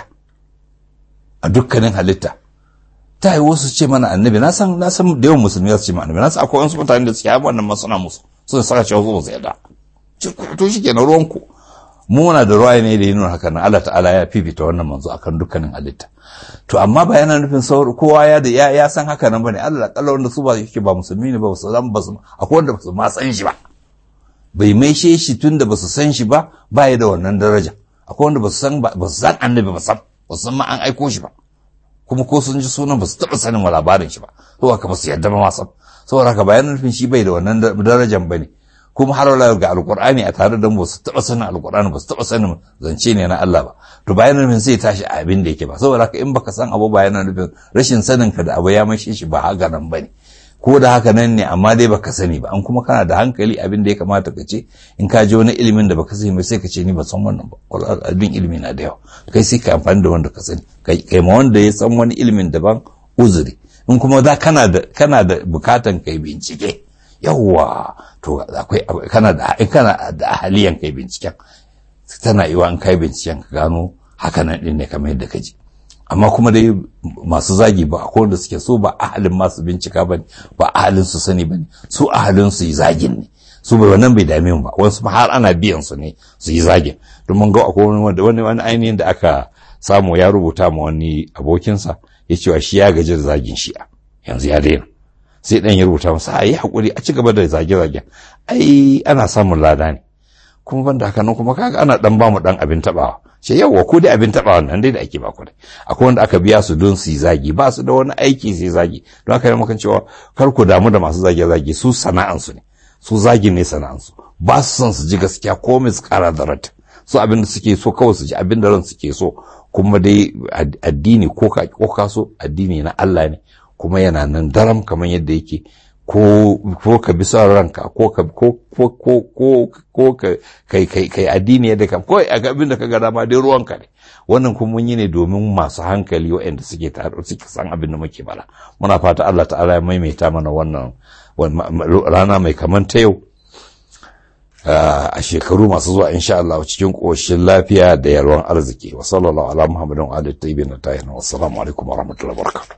a dukkanin halitta, ta yi wasu ce mana annabi. na san da yawan musulmi za su ce mana annabi, na san akwai wasu mutane da suke haɓa wannan masana musu sun saka cewa su su yadda. To shi ke na ruwanku, mu muna da ruwa ne da yi nuna haka nan, Allah ta'ala ya fifita wannan manzo akan dukkanin halitta. To amma ba yana nufin kowa ya san haka nan bane. Allah kalla wanda su ba yake ba musulmi ne ba su akwai wanda ba su ma san shi ba, bai maishe shi tun da ba su san shi ba ya da wannan daraja. Akwai wanda ba su san annabi ba san ma an aiko shi ba, kuma ko sun ji sunan ba su taɓa sanin labarin shi ba, to haka ba su yadda ba ma san. Saboda haka bayan nufin shi bai da wannan darajan bane. Kuma har wala ga alqur'ani a tare da mu ba su taɓa sanin alqur'ani, ba su taɓa sanin zance ne na Allah ba. To bayan nufin sai tashi a abin da yake ba. Saboda haka in baka san abu bayan nufin rashin sanin ka da abu ya maishe shi ba haka nan bane. Ko da haka nan ne amma dai baka sani ba, an kuma kana da hankali abin da ya kamata ka ce, in ka ji wani ilimin da baka sani ba sai ka ce ni ba san wannan ba, wallahi abin ilimi na da yawa, kai sai ka amfani da wanda ka sani, kai ma wanda ya san wani ilimin daban uzuri. In kuma kana da bukatan kai bincike, yawwa to akwai kana da ahaliyan kai binciken, tana yiwa in kai binciken ka gano haka nan din ne kamar yadda ka ji. Amma kuma dai masu zagi ba akwai wanda suke so ba ahalin masu bincika bane, ba ahalin su sani bane, su ahalin su yi zagin ne, su bai wannan bai dame mu ba. Wasu har ana biyan su ne su yi zagin. Don mun ga akwai wani ainihin da aka samu ya rubuta ma wani abokinsa ya cewa shi ya gaji da zagin shi'a, yanzu ya daina. Sai dan ya rubuta masa yi hakuri a ci gaba da zage-zagen, ai ana samun lada ne, kuma banda haka nan kuma kaga ana dan ba mu dan abin tabawa. Ce yawa ko dai abin tabawa nan dai da ake ba ku dai. Akwai wanda aka biya su don su yi zagi, ba su da wani aiki sai zagi. Don haka ne mukan cewa kar ku damu da masu zage-zage, su sana'ansu ne, su zagi ne sana'ansu, ba su son su ji gaskiya ko mai su kara da rata. Su abin da suke so kawai su ji abin da ran suke so, kuma dai addini ko ka so addini na Allah ne, kuma yana nan daram kamar yadda yake. Ko ka bi son ranka ko kai addini yadda ka ko abin da ka ga dama dai ruwanka ne. Wannan kuma mun yi ne domin masu hankali waɗanda suke san abin da muke bala. Muna fata Allah ta'ala ya maimaita mana wannan rana mai kaman ta yau a shekaru masu zuwa insha Allah cikin koshin lafiya da yalwan arziki. Wa sallallahu ala Muhammadin wa alihi tayyibin tahirin. Wassalamu alaikum wa rahmatullahi wa barakatuh.